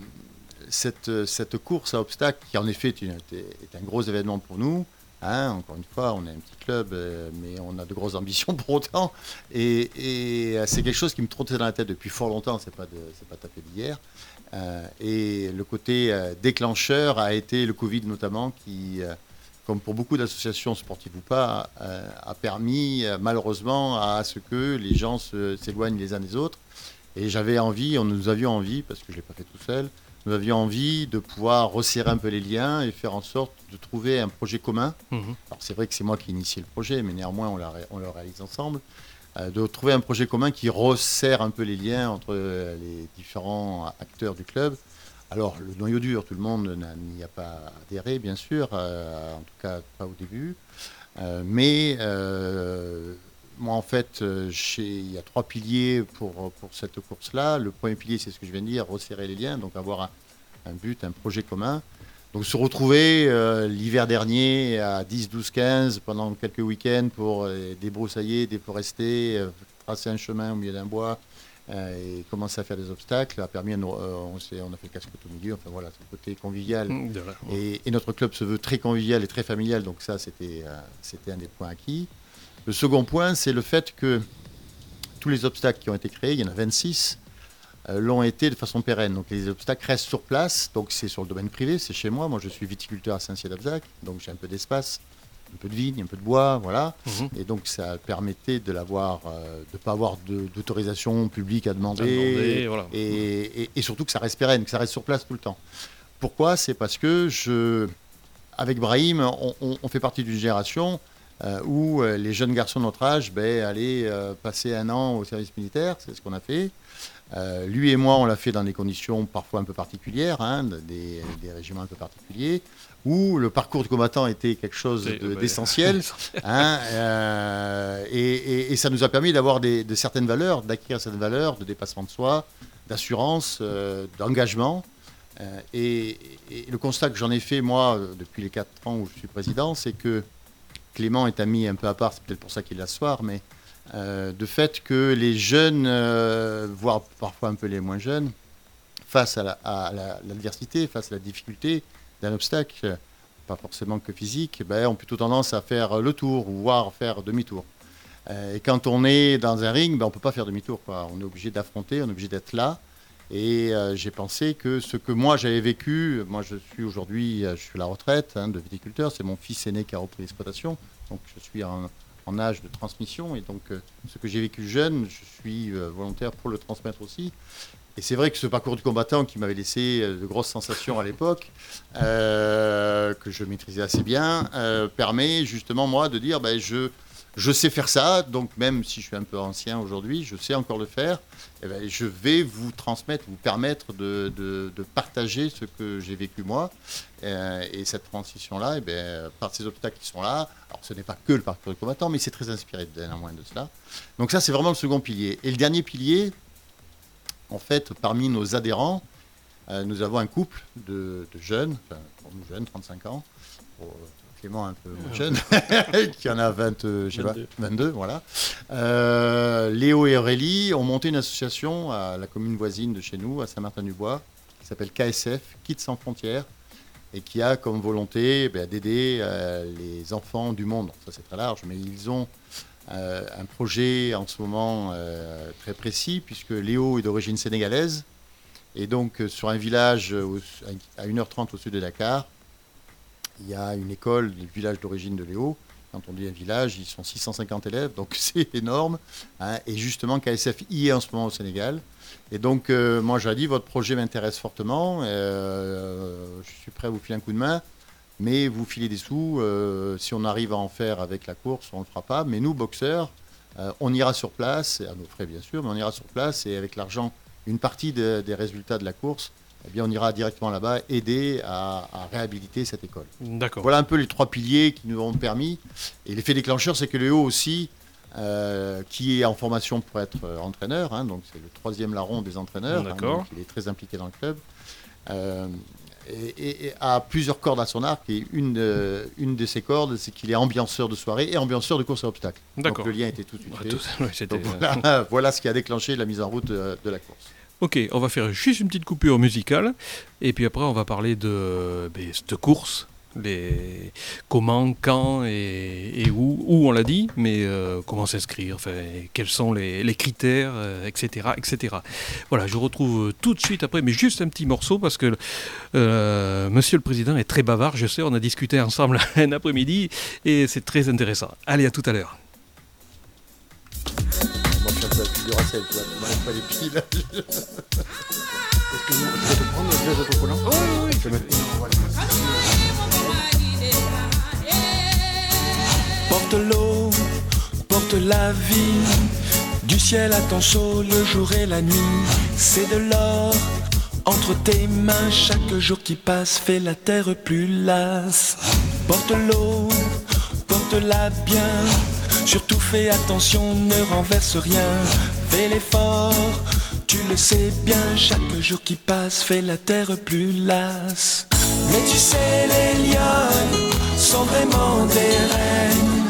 cette, cette course à obstacles qui, en effet, est, une- est un gros événement pour nous. Hein, encore une fois, on est un petit club, euh, mais on a de grosses ambitions pour autant. Et, et, euh, c'est quelque chose qui me trottait dans la tête depuis fort longtemps. C'est pas, de, c'est pas tapé d'hier. Euh, et le côté euh, déclencheur a été le Covid notamment, qui, euh, comme pour beaucoup d'associations sportives ou pas, euh, a permis euh, malheureusement à ce que les gens se- s'éloignent les uns des autres. Et j'avais envie, on, nous avions envie, parce que je ne l'ai pas fait tout seul, nous avions envie de pouvoir resserrer un peu les liens et faire en sorte de trouver un projet commun. Mhm. Alors c'est vrai que c'est moi qui ai initié le projet, mais néanmoins on, l'a ré- on le réalise ensemble. Euh, de trouver un projet commun qui resserre un peu les liens entre euh, les différents acteurs du club. Alors le noyau dur, tout le monde n'a- n'y a pas adhéré, bien sûr, euh, en tout cas pas au début. Euh, mais euh, moi en fait, euh, j'ai- il y a trois piliers pour, pour cette course-là. Le premier pilier, c'est ce que je viens de dire, resserrer les liens, donc avoir un, un but, un projet commun. Donc se retrouver euh, l'hiver dernier à dix, douze, quinze pendant quelques week-ends pour euh, débroussailler, déforester, euh, tracer un chemin au milieu d'un bois euh, et commencer à faire des obstacles a permis à nous, euh, on, s'est- on a fait le casse-côte au milieu, enfin voilà, c'est le côté convivial. De là. Et, et notre club se veut très convivial et très familial, donc ça c'était euh, c'était un des points acquis. Le second point, c'est le fait que tous les obstacles qui ont été créés, il y en a vingt-six, euh, l'ont été de façon pérenne. Donc les obstacles restent sur place, donc c'est sur le domaine privé, c'est chez moi. Moi je suis viticulteur à Saint-Cyr-d'Abzac, donc j'ai un peu d'espace, un peu de vigne, un peu de bois, voilà. Mhm. Et donc ça permettait de l'avoir, euh, de ne pas avoir de- d'autorisation publique à demander, À demander, voilà. et, et- et surtout que ça reste pérenne, que ça reste sur place tout le temps. Pourquoi? C'est parce que je, avec Brahim, on, on- on fait partie d'une génération euh, où euh, les jeunes garçons de notre âge ben, allaient euh, passer un an au service militaire, c'est ce qu'on a fait. Euh, lui et moi, on l'a fait dans des conditions parfois un peu particulières, hein, des, des régiments un peu particuliers, où le parcours du combattant était quelque chose C'est- de- ouais. d'essentiel. Hein, euh, et, et- et ça nous a permis d'avoir des, de certaines valeurs, d'acquérir certaines valeurs de dépassement de soi, d'assurance, euh, d'engagement. Euh, et, et le constat que j'en ai fait, moi, euh, depuis les quatre ans où je suis président, c'est que Clément est ami un peu à part, c'est peut-être pour ça qu'il est là ce soir, mais euh, de fait que les jeunes, euh, voire parfois un peu les moins jeunes, face à, la, à la- l'adversité, face à la difficulté d'un obstacle, pas forcément que physique, ben, ont plutôt tendance à faire le tour, ou voire faire demi-tour. Euh, et quand on est dans un ring, ben, on ne peut pas faire demi-tour, quoi. On est obligé d'affronter, on est obligé d'être là. Et euh, j'ai pensé que ce que moi j'avais vécu, moi je suis aujourd'hui, je suis à la retraite hein, de viticulteur, c'est mon fils aîné qui a repris l'exploitation, donc je suis en, en âge de transmission, et donc euh, ce que j'ai vécu jeune, je suis euh, volontaire pour le transmettre aussi. Et c'est vrai que ce parcours du combattant qui m'avait laissé de grosses sensations à l'époque, euh, que je maîtrisais assez bien, euh, permet justement moi de dire ben, je... Je sais faire ça, donc même si je suis un peu ancien aujourd'hui, je sais encore le faire. Eh bien, je vais vous transmettre, vous permettre de, de, de partager ce que j'ai vécu moi. Euh, et cette transition-là, eh bien, par ces obstacles qui sont là, alors ce n'est pas que le parcours du combattant, mais c'est très inspiré de néanmoins de cela. Donc ça, c'est vraiment le second pilier. Et le dernier pilier, en fait, parmi nos adhérents, euh, nous avons un couple de, de jeunes, enfin, pour nous jeunes, trente-cinq ans, pour, Clément un peu moins jeune, qui en a vingt, je sais pas, vingt-deux, voilà. Euh, Léo et Aurélie ont monté une association à la commune voisine de chez nous, à Saint-Martin-du-Bois, qui s'appelle K S F, Kids sans frontières, et qui a comme volonté ben, d'aider euh, les enfants du monde. Ça c'est très large, mais ils ont euh, un projet en ce moment euh, très précis, puisque Léo est d'origine sénégalaise, et donc sur un village à une heure trente au sud de Dakar, il y a une école du village d'origine de Léo. Quand on dit un village, ils sont six cent cinquante élèves, donc c'est énorme. Hein. Et justement, K S F y est en ce moment au Sénégal. Et donc, euh, moi, j'ai dit, votre projet m'intéresse fortement. Euh, je suis prêt à vous filer un coup de main, mais vous filez des sous. Euh, si on arrive à en faire avec la course, on ne le fera pas. Mais nous, boxeurs, euh, on ira sur place, à nos frais bien sûr, mais on ira sur place et avec l'argent, une partie de, des résultats de la course, eh bien, on ira directement là-bas aider à, à réhabiliter cette école. D'accord. Voilà un peu les trois piliers qui nous ont permis. Et l'effet déclencheur, c'est que Léo aussi, euh, qui est en formation pour être euh, entraîneur, hein, donc c'est le troisième larron des entraîneurs, hein, donc il est très impliqué dans le club, euh, et, et, et a plusieurs cordes à son arc. Et une, euh, une de ses cordes, c'est qu'il est ambianceur de soirée et ambianceur de course à obstacles. D'accord. Donc le lien était tout de suite Ouais, fait. tout, ouais, c'était, donc, voilà, voilà ce qui a déclenché la mise en route de, de la course. Ok, on va faire juste une petite coupure musicale, et puis après on va parler de, ben, de course, les, comment, quand et, et où, où on l'a dit, mais euh, comment s'inscrire, enfin, quels sont les, les critères, euh, et cetera, et cetera. Voilà, je vous retrouve tout de suite après, mais juste un petit morceau, parce que euh, Monsieur le Président est très bavard, je sais, on a discuté ensemble un après-midi, et c'est très intéressant. Allez, à tout à l'heure. Du Racel, tu vois, tu m'enlèves pas les piles. Est-ce que je peux te prendre le gaz autocollant ? Oui, oui, je vais mettre... Porte l'eau, porte la vie, du ciel à ton chaud, le jour et la nuit. C'est de l'or entre tes mains, chaque jour qui passe fait la terre plus lasse. Porte l'eau, porte-la bien. Surtout fais attention, ne renverse rien. Fais l'effort, tu le sais bien. Chaque jour qui passe fait la terre plus lasse. Mais tu sais, les lionnes sont vraiment des reines.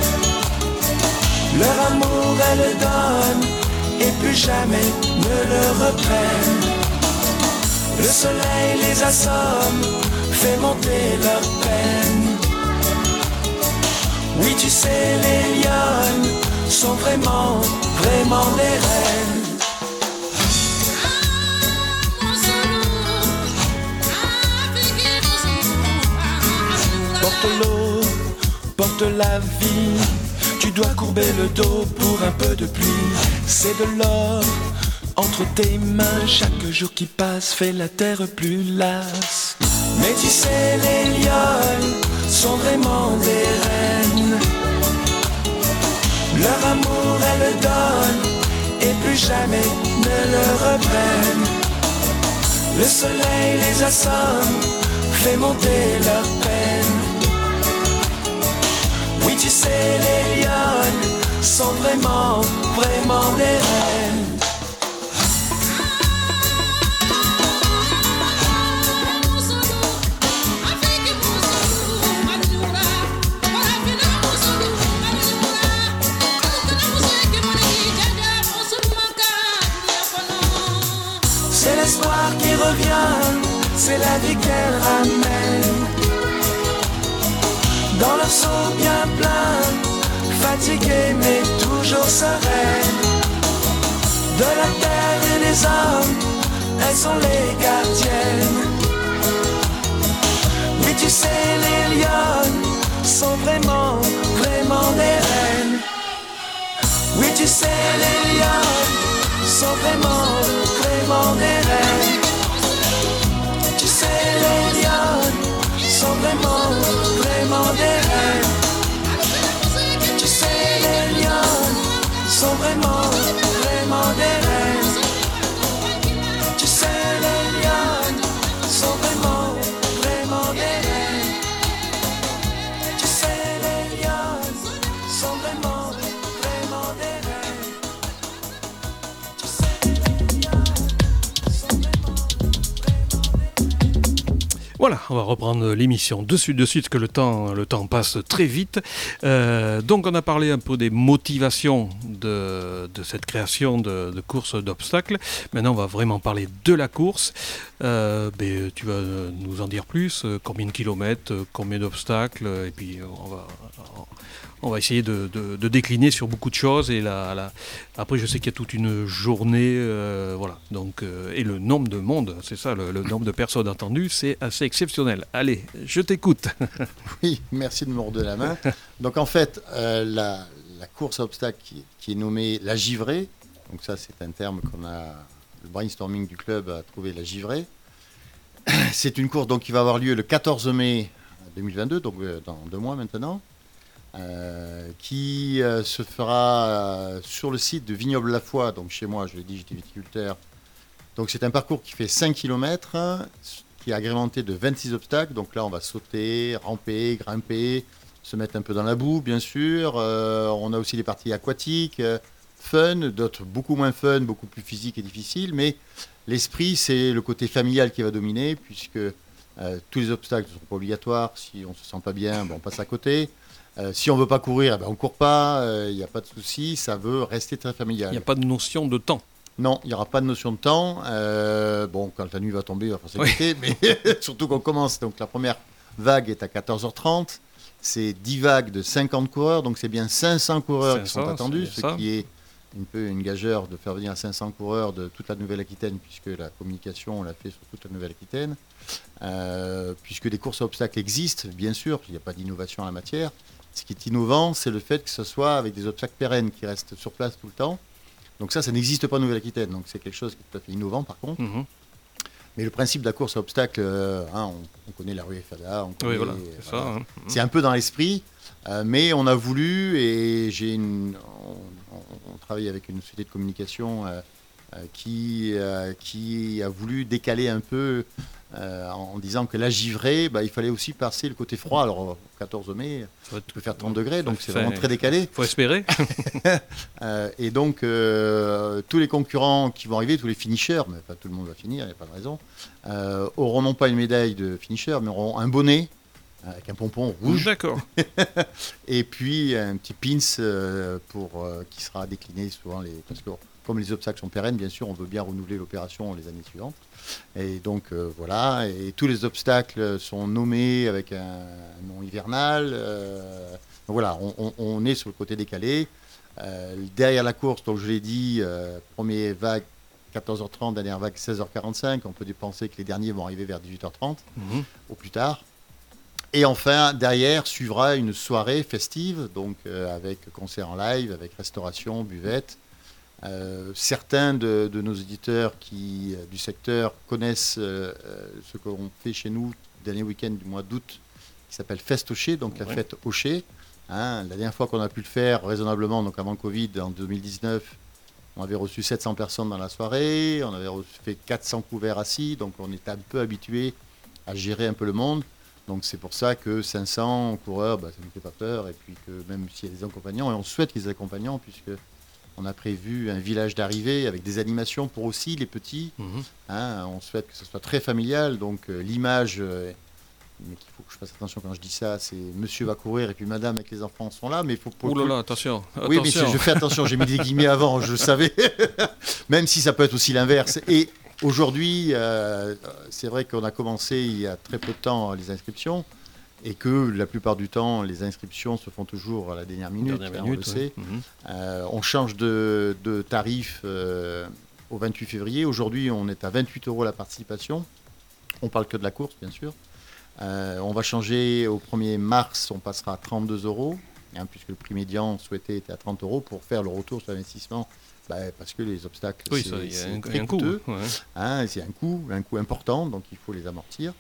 Leur amour elles donnent et plus jamais ne le reprennent. Le soleil les assomme, fait monter leur peine. Oui, tu sais, les lionnes sont vraiment, vraiment des reines. Porte l'eau, porte la vie. Tu dois courber le dos pour un peu de pluie. C'est de l'or entre tes mains. Chaque jour qui passe fait la terre plus lasse. Mais tu sais, les lionnes sont vraiment des reines. Leur amour elles donnent et plus jamais ne le reprennent. Le soleil les assomme, fait monter leur peine. Oui, tu sais, les lionnes sont vraiment, vraiment des reines. C'est l'espoir qui revient, c'est la vie qu'elle ramène. Dans leur seau bien plein, fatigués mais toujours sereines. De la terre et des hommes, elles sont les gardiennes. Oui, tu sais, les lionnes sont vraiment, vraiment des reines. Oui, tu sais, les lionnes sont vraiment, vraiment des reines. Tu sais, les lionnes sont vraiment, vraiment des reines. Tu sais, les lionnes sont vraiment, vraiment des reines. Tu sais, les lionnes sont vraiment, vraiment des reines. Tu sais, les lionnes sont vraiment, vraiment des reines. Tu sais, les lionnes sont vraiment, vraiment des reines. Voilà, on va reprendre l'émission de suite, de suite, que le temps, le temps passe très vite. Euh, donc on a parlé un peu des motivations de, de cette création de, de course d'obstacles. Maintenant on va vraiment parler de la course. Euh, ben, tu vas nous en dire plus, combien de kilomètres, combien d'obstacles, et puis on va... On va essayer de, de, de décliner sur beaucoup de choses. Et la, la... Après, je sais qu'il y a toute une journée, euh, voilà. Donc, euh, et le nombre de monde, c'est ça, le, le nombre de personnes attendues, c'est assez exceptionnel. Allez, je t'écoute. Oui, merci de me redonner la main. Donc en fait, euh, la, la course à obstacles qui, qui est nommée la givrée, donc ça c'est un terme qu'on a, le brainstorming du club a trouvé, la givrée. C'est une course donc, qui va avoir lieu le quatorze mai deux mille vingt-deux, donc euh, dans deux mois maintenant. Euh, qui euh, se fera euh, sur le site de Vignoble-la-Foi, donc chez moi, je l'ai dit, j'étais viticulteur. Donc c'est un parcours qui fait cinq kilomètres, qui est agrémenté de vingt-six obstacles. Donc là, on va sauter, ramper, grimper, se mettre un peu dans la boue, bien sûr. Euh, on a aussi des parties aquatiques, euh, fun, d'autres beaucoup moins fun, beaucoup plus physiques et difficiles. Mais l'esprit, c'est le côté familial qui va dominer, puisque euh, tous les obstacles ne sont pas obligatoires. Si on ne se sent pas bien, ben, on passe à côté. Euh, si on ne veut pas courir, ben on ne court pas, il euh, n'y a pas de souci, ça veut rester très familial. Il n'y a pas de notion de temps. Non, il n'y aura pas de notion de temps. Euh, bon, quand la nuit va tomber, il va falloir s'écouter, oui. Mais surtout qu'on commence. Donc la première vague est à quatorze heures trente. C'est dix vagues de cinquante coureurs, donc c'est bien cinq cents coureurs cinq cents, qui sont attendus, ce ça. qui est un peu une gageure de faire venir cinq cents coureurs de toute la Nouvelle-Aquitaine, puisque la communication, on l'a fait sur toute la Nouvelle-Aquitaine. Euh, puisque des courses à obstacles existent, bien sûr, il n'y a pas d'innovation en la matière. Ce qui est innovant, c'est le fait que ce soit avec des obstacles pérennes qui restent sur place tout le temps. Donc ça, ça n'existe pas en Nouvelle-Aquitaine. Donc c'est quelque chose qui est tout à fait innovant par contre. Mmh. Mais le principe de la course à obstacles, euh, hein, on, on connaît la rue F A D A, on connaît, oui, voilà, c'est, voilà. ça, hein. C'est un peu dans l'esprit, euh, mais on a voulu, et j'ai une, on, on, on travaille avec une société de communication euh, euh, qui, euh, qui a voulu décaler un peu euh, en disant que la givrée, bah, il fallait aussi passer le côté froid. Alors au quatorze mai, ça peut faire trente degrés, donc c'est vraiment très décalé. Il faut espérer. euh, et donc euh, tous les concurrents qui vont arriver, tous les finishers, mais pas tout le monde va finir, il n'y a pas de raison, euh, auront non pas une médaille de finisher, mais auront un bonnet avec un pompon rouge. D'accord. Et puis un petit pins euh, pour, euh, qui sera décliné souvent. Les, parce que comme les obstacles sont pérennes, bien sûr, on veut bien renouveler l'opération les années suivantes. Et donc euh, voilà, et tous les obstacles sont nommés avec un, un nom hivernal. Euh, donc voilà, on, on, on est sur le côté décalé. Euh, derrière la course, donc je l'ai dit, euh, première vague quatorze heures trente, dernière vague seize heures quarante-cinq. On peut penser que les derniers vont arriver vers dix-huit heures trente, mmh. au plus tard. Et enfin, derrière, suivra une soirée festive, donc euh, avec concert en live, avec restauration, buvette. Euh, certains de, de nos éditeurs qui, euh, du secteur connaissent euh, ce qu'on fait chez nous le dernier week-end du mois d'août, qui s'appelle Fest Hocher, donc la ouais. fête Hocher. Hein, la dernière fois qu'on a pu le faire raisonnablement, donc avant Covid, en deux mille dix-neuf, on avait reçu sept cents personnes dans la soirée, on avait fait quatre cents couverts assis, donc on était un peu habitué à gérer un peu le monde. Donc c'est pour ça que cinq cents coureurs, bah, ça ne nous fait pas peur, et puis que même s'il y a des accompagnants, et on souhaite qu'ils aient des accompagnants, puisque on a prévu un village d'arrivée avec des animations pour aussi les petits. Mmh. Hein, on souhaite que ce soit très familial, donc euh, l'image, euh, mais il faut que je fasse attention quand je dis ça, c'est monsieur va courir et puis madame avec les enfants sont là, mais il faut... Ouh là là, attention, oui, attention. mais je fais attention, j'ai mis des guillemets avant, je le savais, même si ça peut être aussi l'inverse. Et aujourd'hui, euh, c'est vrai qu'on a commencé il y a très peu de temps les inscriptions, et que la plupart du temps, les inscriptions se font toujours à la dernière minute, dernière minute on le ouais. sait. Mmh. Euh, on change de, de tarif euh, au vingt-huit février. Aujourd'hui, on est à vingt-huit euros la participation. On parle que de la course, bien sûr. Euh, on va changer au premier mars, on passera à trente-deux euros, hein, puisque le prix médian souhaité était à trente euros pour faire le retour sur l'investissement. Bah, parce que les obstacles, Oui, c'est, ça, il y a c'est un, très un coûteux. coût. Ouais. Hein, c'est un coût, un coût important, donc il faut les amortir.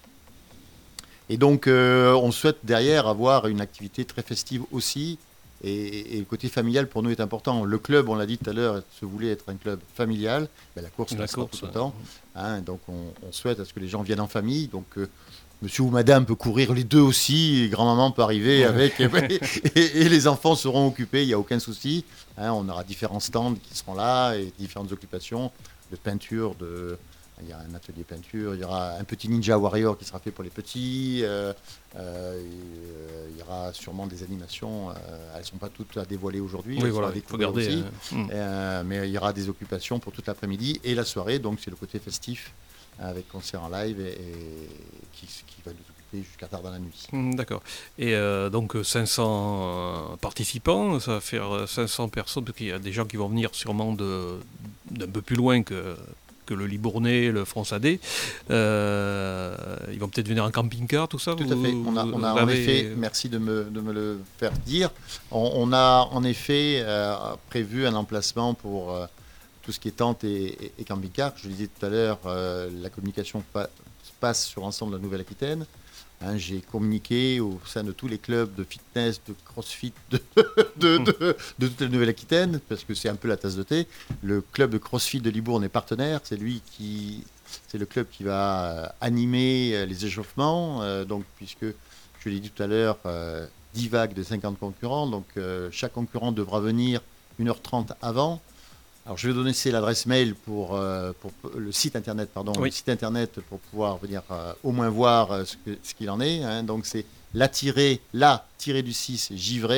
Et donc, euh, on souhaite derrière avoir une activité très festive aussi. Et, et le côté familial, pour nous, est important. Le club, on l'a dit tout à l'heure, se voulait être un club familial. Ben, la course, La la sera course, tout ouais. autant. Hein, donc, on, on souhaite à ce que les gens viennent en famille. Donc, euh, monsieur ou madame peut courir les deux aussi. Et grand-maman peut arriver Ouais. avec. Et, et- et les enfants seront occupés, il n'y a aucun souci. Hein, on aura différents stands qui seront là et différentes occupations de peinture, de... Il y a un atelier peinture, il y aura un petit Ninja Warrior qui sera fait pour les petits, euh, euh, et, euh, il y aura sûrement des animations, euh, elles ne sont pas toutes à dévoiler aujourd'hui, Oui, elles voilà, sont à il faut découvrir garder. aussi. euh, hum. Euh, mais il y aura des occupations pour toute l'après-midi et la soirée, donc c'est le côté festif avec concert en live et, et qui, qui va nous occuper jusqu'à tard dans la nuit. Hum, D'accord. Et euh, donc euh, cinq cents euh, participants, ça va faire euh, cinq cents personnes, parce qu'il y a des gens qui vont venir sûrement de, d'un peu plus loin que, que le Libournais, le Fronsadais. Euh, ils vont peut-être venir en camping-car, tout ça Tout vous- à fait. On a, vous on a en avez- effet, merci de me, de me le faire dire, on, on a en effet euh, prévu un emplacement pour euh, tout ce qui est tente et, et- et camping-car. Je le disais tout à l'heure, euh, la communication pa- se passe sur l'ensemble de la Nouvelle-Aquitaine. Hein, j'ai communiqué au sein de tous les clubs de fitness, de crossfit de, de, de- de toute la Nouvelle-Aquitaine, parce que c'est un peu la tasse de thé. Le club de crossfit de Libourne est partenaire, c'est lui qui, c'est le club qui va euh, animer euh, les échauffements, euh, donc puisque je l'ai dit tout à l'heure, euh, dix vagues de cinquante concurrents, donc euh, chaque concurrent devra venir une heure trente avant. Alors je vais donner c'est l'adresse mail pour, euh, pour le site internet, pardon, Oui. le site internet pour pouvoir venir euh, au moins voir euh, ce, que- ce qu'il en est. Hein. Donc c'est la tirée la tirée du six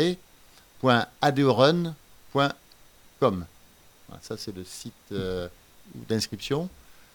givray.adeorun point com. Voilà, ça c'est le site euh, d'inscription.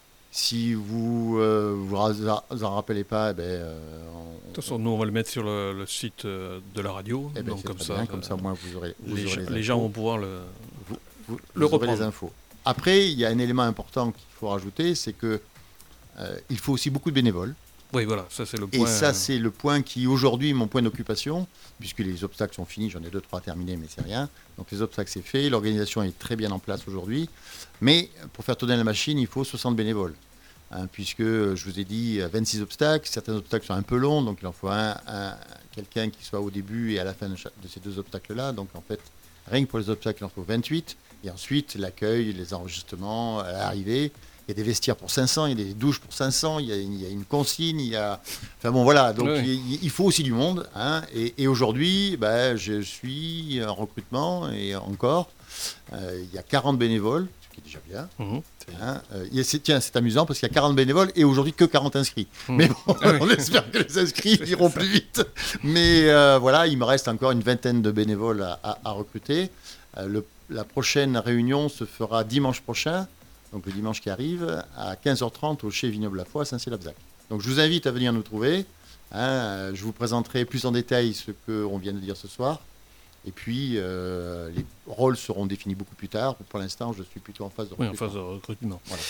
Si vous euh, vous ra- vous en rappelez pas, eh ben, euh, on- De toute façon, nous, on va le mettre sur le, le site euh, de la radio. eh ben, donc c'est comme très ça, bien, comme euh, ça au moins vous aurez, vous les, aurez gens- les les infos. gens vont pouvoir le... vous, le vous aurez reprendre. les infos. Après, il y a un élément important qu'il faut rajouter, c'est que euh, il faut aussi beaucoup de bénévoles. Oui, voilà, ça c'est le Et point. ça, c'est le point qui, aujourd'hui, est mon point d'occupation, puisque les obstacles sont finis, j'en ai deux, trois terminés, mais c'est rien. Donc les obstacles, c'est fait, l'organisation est très bien en place aujourd'hui. Mais pour faire tourner la machine, il faut soixante bénévoles. Hein, puisque, je vous ai dit, vingt-six obstacles, certains obstacles sont un peu longs, donc il en faut un, un- quelqu'un qui soit au début et à la fin de, chaque- de ces deux obstacles-là. Donc en fait, rien que pour les obstacles, il en faut vingt-huit. Et ensuite, l'accueil, les enregistrements, à l'arrivée. Il y a des vestiaires pour cinq cents, il y a des douches pour cinq cents, il y a, il y a une consigne, il y a... Enfin bon, voilà, donc Oui. il, il faut aussi du monde. Hein, et, et aujourd'hui, ben, je suis en recrutement, et encore, euh, il y a quarante bénévoles, ce qui est déjà bien. Mhm. Hein, euh, il y a- c'est, tiens, c'est amusant parce qu'il y a quarante bénévoles et aujourd'hui que quarante inscrits. Mhm. Mais bon, Ah oui. on espère que les inscrits iront plus vite. Mais euh, voilà, il me reste encore une vingtaine de bénévoles à, à- à recruter. Euh, le- la prochaine réunion se fera dimanche prochain, donc le dimanche qui arrive, à quinze heures trente au chez Vignoble-la-Foi à Saint-Céline-Abzac. Donc je vous invite à venir nous trouver. Hein, euh, je vous présenterai plus en détail ce qu'on vient de dire ce soir. Et puis, euh, les rôles seront définis beaucoup plus tard. Pour l'instant, je suis plutôt en phase de Oui, en recrutement. phase de recrutement. Voilà.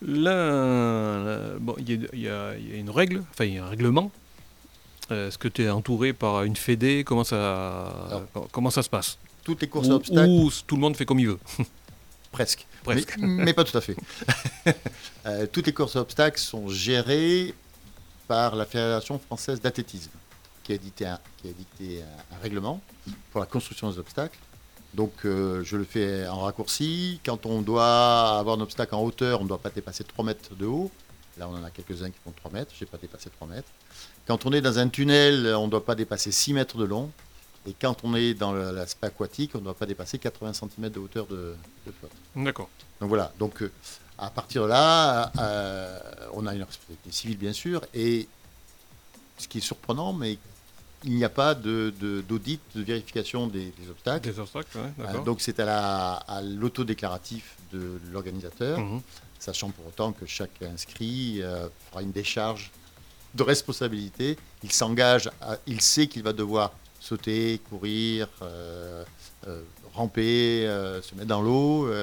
Là, là, bon, il y, a- il y a il y a une règle, enfin il y a un règlement. Euh, Est-ce que tu es entouré par une fédé? Comment ça, Alors. comment ça se passe? Toutes les courses à Ou, obstacles, ou tout le monde fait comme il veut? presque. Presque. Mais, mais pas tout à fait. Euh, toutes les courses à obstacles sont gérées par la Fédération française d'athlétisme, qui a dicté un, qui a dicté un, un règlement pour la construction des obstacles. Donc euh, je le fais en raccourci. Quand on doit avoir un obstacle en hauteur, on ne doit pas dépasser trois mètres de haut. Là, on en a quelques-uns qui font trois mètres. Je n'ai pas dépassé trois mètres. Quand on est dans un tunnel, on ne doit pas dépasser six mètres de long. Et quand on est dans le- l'aspect aquatique, on ne doit pas dépasser quatre-vingts centimètres de hauteur de, de flotte. D'accord. Donc voilà, donc euh, à partir de là, euh, on a une responsabilité civile bien sûr, et ce qui est surprenant, mais il n'y a pas de, de- d'audit, de vérification des, des obstacles. Des obstacles, ouais, Euh, d'accord. donc c'est à, la, à l'autodéclaratif de l'organisateur, Mhm. sachant pour autant que chaque inscrit euh, fera une décharge de responsabilité. Il s'engage, à- il sait qu'il va devoir sauter, courir, euh, euh, ramper, euh, se mettre dans l'eau. euh,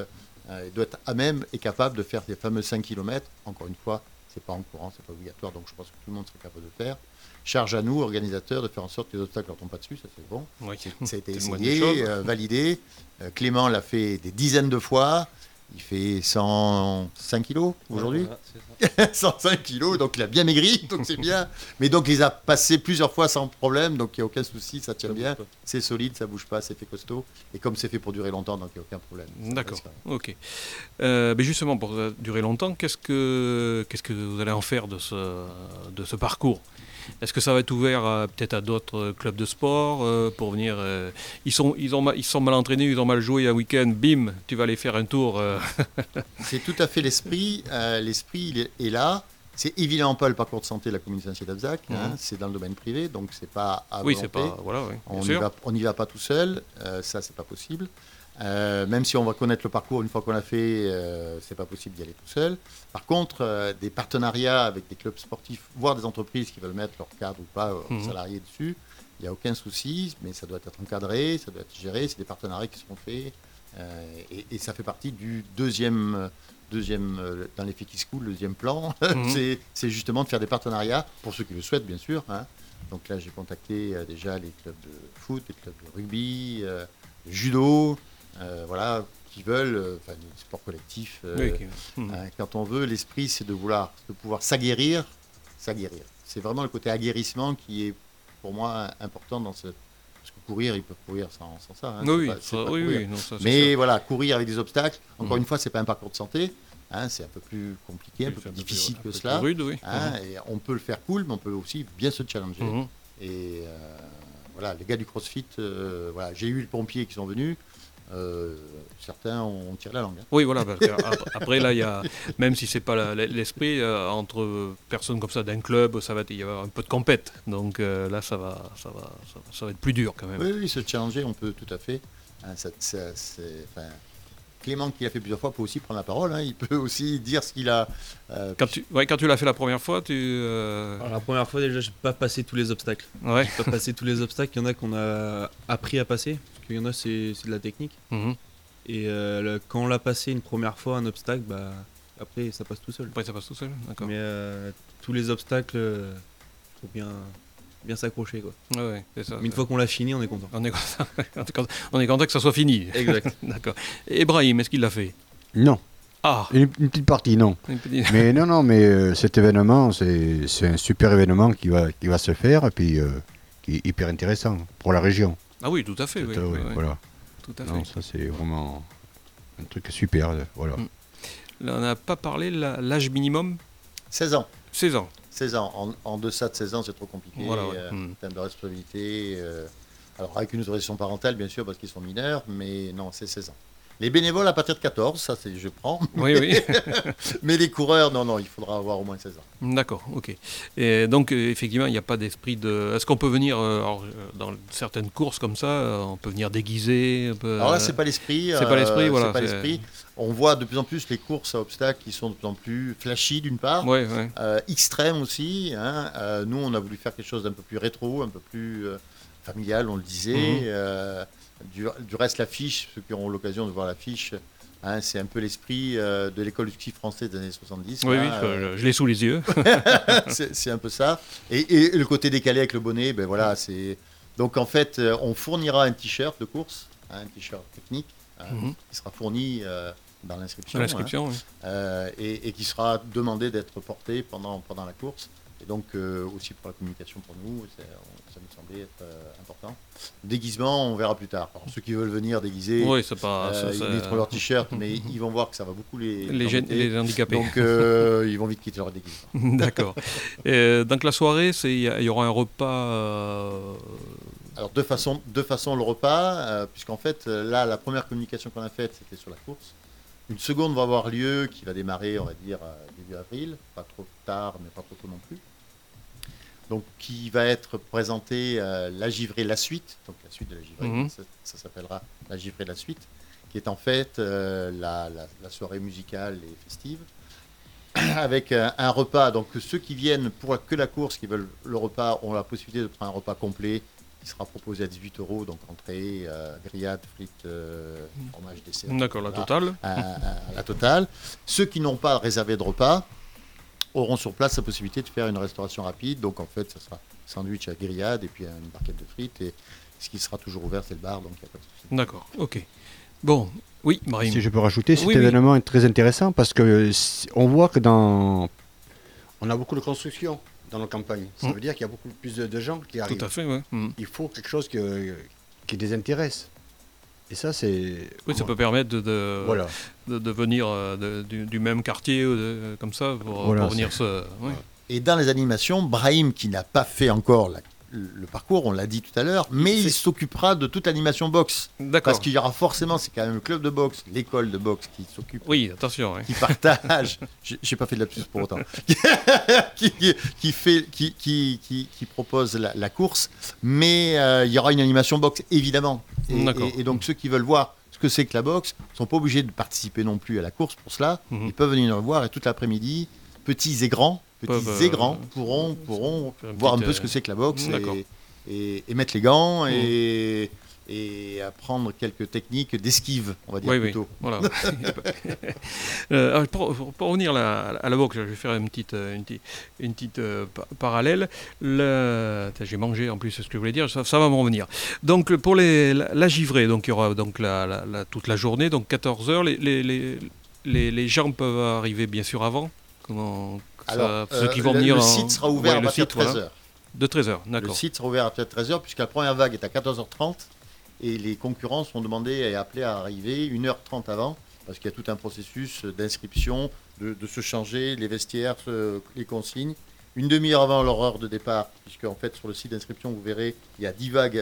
euh, il doit être à même et capable de faire des fameux cinq kilomètres. Encore une fois, c'est pas en courant, c'est pas obligatoire, donc je pense que tout le monde serait capable de le faire. Charge à nous, organisateurs, de faire en sorte que les obstacles ne tombent pas dessus, ça c'est bon. Ouais, Ça a été c'est le moindre des essayé, choses. euh, validé. Euh, Clément l'a fait des dizaines de fois. Il fait cent cinq kilos aujourd'hui. Voilà, c'est ça. cent cinq kilos, donc il a bien maigri, donc c'est bien. Mais donc il les a passés plusieurs fois sans problème, donc il n'y a aucun souci, ça tient Ça bien. bouge pas. C'est solide, ça bouge pas, c'est fait costaud. Et comme c'est fait pour durer longtemps, donc il n'y a aucun problème. Ça D'accord, passe quand même. ok. Euh, mais justement, pour euh, durer longtemps, qu'est-ce que, qu'est-ce que vous allez en faire de ce, de ce parcours ? Est-ce que ça va être ouvert à- peut-être à d'autres euh, clubs de sport euh, pour venir euh, ils, sont, ils, ont, ma- ils sont mal entraînés, ils ont mal joué un week-end, bim, tu vas aller faire un tour. euh. C'est tout à fait l'esprit. Euh, l'esprit il est, est là. C'est évidemment pas le parcours de santé de la commune Saint-Cyr-d'Abzac. hein, Mhm. c'est dans le domaine privé, donc c'est pas à Oui, volonté. c'est pas. Voilà, oui, bien On n'y sûr. va, on n'y va pas tout seul, euh, ça c'est pas possible. Euh, même si on va connaître le parcours une fois qu'on l'a fait, euh, c'est pas possible d'y aller tout seul. Par contre, euh, des partenariats avec des clubs sportifs, voire des entreprises qui veulent mettre leur cadre ou pas, leurs Mhm. salariés dessus, il n'y a aucun souci, mais ça doit être encadré, ça doit être géré, c'est des partenariats qui seront faits. euh, et, et ça fait partie du deuxième, deuxième euh, dans les Fiki School, le deuxième plan, Mhm. c'est, c'est justement de faire des partenariats, pour ceux qui le souhaitent bien sûr. hein. Donc là, j'ai contacté euh, déjà les clubs de foot, les clubs de rugby, euh, de judo, euh, voilà, qui veulent, euh, enfin, des sports collectifs. euh, Oui, ok. Mhm. hein, quand on veut, l'esprit, c'est de vouloir, de pouvoir s'aguerrir, s'aguerrir. C'est vraiment le côté aguerrissement qui est, pour moi, important dans ce. Parce que courir, ils peuvent courir sans, sans ça. hein, Oui, c'est oui, pas- c'est ça- pas oui, courir. oui, non, ça, c'est Mais sûr. voilà, courir avec des obstacles, encore Mhm. une fois, c'est pas un parcours de santé. hein, c'est un peu plus compliqué, un Oui, peu c'est plus un peu plus- difficile un que peu plus cela. rude, oui. hein, et on peut le faire cool, mais on peut aussi bien se challenger. Mhm. Et euh, voilà, les gars du CrossFit, euh, voilà, j'ai eu les pompiers qui sont venus. euh, certains ont tiré la langue. hein. Oui, voilà, parce que ap- après, là, il y a, même si c'est pas la- l'esprit, euh, entre personnes comme ça d'un club, ça va être- il y a un peu de compète. Donc euh, là, ça va, ça, va, ça, va, ça va être plus dur quand même. Oui, oui, se challenger, on peut tout à fait. Hein, ça- ça- c'est- enfin, Clément, qui l'a fait plusieurs fois, peut aussi prendre la parole. hein, il peut aussi dire ce qu'il a. euh, Quand tu, ouais, quand tu l'as fait la première fois, tu. euh, Alors, la première fois, déjà, j'ai pas passé tous les obstacles. Ouais. J'ai pas passé tous les obstacles. Il y en a qu'on a appris à passer. Parce qu'il y en a, c'est c'est de la technique. Mhm. Et euh, le- quand on l'a passé une première fois, un obstacle, bah, après, ça passe tout seul. Après, ça passe tout seul, d'accord. Mais euh, tous les obstacles, il faut bien, bien s'accrocher, quoi. Ouais, ouais, c'est ça. Mais une c'est- fois qu'on l'a fini, on est content. On est content, on est content- on est content que ça soit fini. Exact. D'accord. Et Brahim, est-ce qu'il l'a fait? Non, Ah, une, une petite partie, non. une petite- Mais non, non, mais euh, cet événement, c'est c'est un super événement qui va, qui va se faire et puis euh, qui est hyper intéressant pour la région. Ah oui, tout à fait. Oui, Tout à- oui, ouais, oui, Voilà. tout à fait. Non, ça c'est vraiment un truc super. euh, Voilà. Mm. Là, on n'a pas parlé de la- l'âge minimum, seize ans. seize ans. seize ans. En, en deçà de seize ans, c'est trop compliqué. Voilà, ouais. euh, Mm. En termes de responsabilité. euh, alors, avec une autorisation parentale, bien sûr, parce qu'ils sont mineurs, mais non, c'est seize ans. Les bénévoles à partir de quatorze, ça, c'est je prends. Oui, oui. Mais les coureurs, non, non, il faudra avoir au moins seize ans. D'accord, ok. Et donc, euh, effectivement, il n'y a pas d'esprit de. Est-ce qu'on peut venir, euh, alors, euh, dans certaines courses comme ça, euh, on peut venir déguisé un peu, Alors là, euh, c'est pas l'esprit. c'est pas l'esprit, euh, voilà, C'est pas c'est- l'esprit. On voit de plus en plus les courses à obstacles qui sont de plus en plus flashy, d'une part. Ouais, ouais. Euh, extrême aussi. hein. Euh, nous, on a voulu faire quelque chose d'un peu plus rétro, un peu plus euh, familial, on le disait. Mhm. Euh, du, du reste, l'affiche, ceux qui auront l'occasion de voir l'affiche, hein, c'est un peu l'esprit euh, de l'école du ski français des années soixante-dix. Oui, hein, oui, euh, je, je l'ai sous les yeux. c'est c'est un peu ça. Et, et le côté décalé avec le bonnet, ben voilà, c'est. Donc en fait, euh, on fournira un t-shirt de course, hein, un t-shirt technique, hein, Mhm. qui sera fourni euh, dans l'inscription. Sur l'inscription, oui. hein, euh, et, et qui sera demandé d'être porté pendant, pendant la course. Et donc euh, aussi pour la communication pour nous, c'est- on- ça nous semblait être euh, important. Déguisement, on verra plus tard. Alors, ceux qui veulent venir déguiser, Oui, c'est pas. euh, ça- ça- ils mettront leur t-shirt, mais ils vont voir que ça va beaucoup les, les, gén- embêter. les handicapés. Donc euh, ils vont vite quitter leur déguisement. D'accord. Et, donc la soirée, c'est il y, a- il y aura un repas. euh, Alors de façon, de façon le repas, euh, puisqu'en fait euh, là la première communication qu'on a faite c'était sur la course. Une seconde va avoir lieu qui va démarrer on va dire euh, début avril, pas trop tard mais pas trop tôt non plus. Donc qui va être présenté euh, la givrée la suite, donc la suite de la givrée, Mhm. ça, ça s'appellera la givrée la suite, qui est en fait euh, la, la- la soirée musicale et festive. Avec un, un repas, donc ceux qui viennent pour que la course, qui veulent le repas, ont la possibilité de prendre un repas complet qui sera proposé à dix-huit euros, donc entrée, euh, grillade, frites, euh, fromage, dessert. D'accord, la voilà, totale. à, à- à la totale. Ceux qui n'ont pas réservé de repas auront sur place la possibilité de faire une restauration rapide. Donc en fait, ça sera sandwich à grillade et puis une barquette de frites. Et ce qui sera toujours ouvert, c'est le bar, donc il n'y a pas de souci. D'accord, ok. Bon, oui, Brahim. Si je peux rajouter, cet Oui, oui. événement est très intéressant parce que si- on voit que dans. On a beaucoup de construction dans nos campagnes. Ça Mm. veut dire qu'il y a beaucoup plus de, de gens qui arrivent. Tout à fait, oui. Mm. Il faut quelque chose que- qui les intéresse. Et ça, c'est. Oui, ça peut permettre de, de, Voilà. de, de venir euh, de- du, du même quartier, ou de- comme ça, pour, Voilà, pour venir se... oui. Et dans les animations, Brahim, qui n'a pas fait encore la- le parcours, on l'a dit tout à l'heure, mais il s'occupera de toute l'animation boxe. D'accord. Parce qu'il y aura forcément, c'est quand même le club de boxe, l'école de boxe qui s'occupe, Oui, attention. oui. qui partage. J'ai j'ai pas fait de lapsus pour autant. qui, qui fait, qui, qui, qui, qui propose la, la course, mais euh, il y aura une animation boxe évidemment. Et, D'accord. et- et donc ceux qui veulent voir ce que c'est que la boxe sont pas obligés de participer non plus à la course pour cela. Mhm. Ils peuvent venir le voir et toute l'après-midi, petits et grands, petits Peuvent, et euh, grands pourront, pourront faire une voir un petite, peu ce que c'est que la boxe d'accord. et, et, et mettre les gants et, et apprendre quelques techniques d'esquive, on va dire Oui, oui, plutôt. voilà. Euh, alors, pour, pour- pour revenir là, à la boxe, je vais faire une petite, euh, une petite, une petite euh, pa- parallèle. Le- Attends, j'ai mangé en plus, c'est ce que je voulais dire, ça, ça va me revenir. Donc le- pour les, la, la givrée, donc il y aura donc la, la- la- toute la journée, donc quatorze heures. Les, les, les, les, les gens peuvent arriver bien sûr avant. Comment, ça- Alors, ceux qui euh, vont le, venir le en- site sera ouvert ouais, à le partir de site, voilà. treize heures. De treize heures, Le d'accord. site sera ouvert à partir de treize heures puisque la première vague est à quatorze heures trente et les concurrents sont demandés et appelés à arriver une heure trente avant parce qu'il y a tout un processus d'inscription, de, de se changer, les vestiaires, se- les consignes. Une demi-heure avant leur heure de départ, puisque en fait sur le site d'inscription vous verrez il y a dix vagues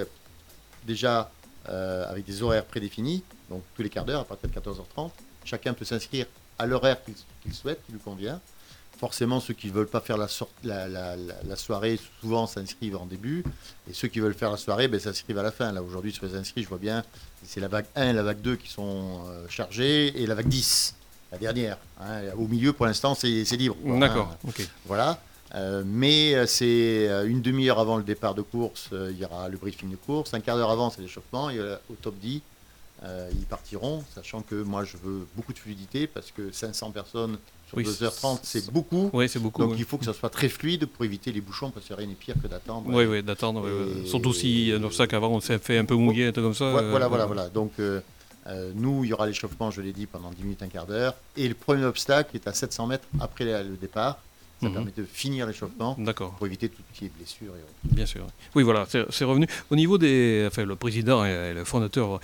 déjà euh, avec des horaires prédéfinis, donc tous les quarts d'heure à partir de quatorze heures trente. Chacun peut s'inscrire à l'horaire qu'il qu'il souhaite, qui lui convient. Forcément, ceux qui ne veulent pas faire la, sor- la, la- la- la soirée, souvent s'inscrivent en début. Et ceux qui veulent faire la soirée, ben, s'inscrivent à la fin. Là, aujourd'hui, sur les inscrits, je vois bien, c'est la vague un et la vague deux qui sont euh, chargées, et la vague dix, la dernière. hein. Au milieu, pour l'instant, c'est c'est libre. quoi, D'accord, hein. ok. Voilà. Euh, mais euh, c'est euh, une demi-heure avant le départ de course, euh, il y aura le briefing de course. Un quart d'heure avant, c'est l'échauffement. Et euh, au top dix, euh, ils partiront, sachant que moi, je veux beaucoup de fluidité parce que cinq cents personnes sur Oui, deux heures trente, c'est- c'est beaucoup. Oui, c'est beaucoup. Donc oui. il faut que ça soit très fluide pour éviter les bouchons parce que rien n'est pire que d'attendre. Oui, oui, d'attendre. oui, oui. Et- Surtout si, euh, dans ça qu'avant on s'est fait un peu mouiller, un truc comme ça. Voilà, euh, voilà, voilà, euh, voilà. Donc euh, euh, nous, il y aura l'échauffement, je l'ai dit, pendant dix minutes, un quart d'heure. Et le premier obstacle est à sept cents mètres après la- le départ. Ça Mhm. permet de finir l'échauffement D'accord. pour éviter tout ce qui est blessure. Et autres. Bien sûr. Oui, voilà, c'est c'est revenu. Au niveau des. Enfin, le président et, et le fondateur,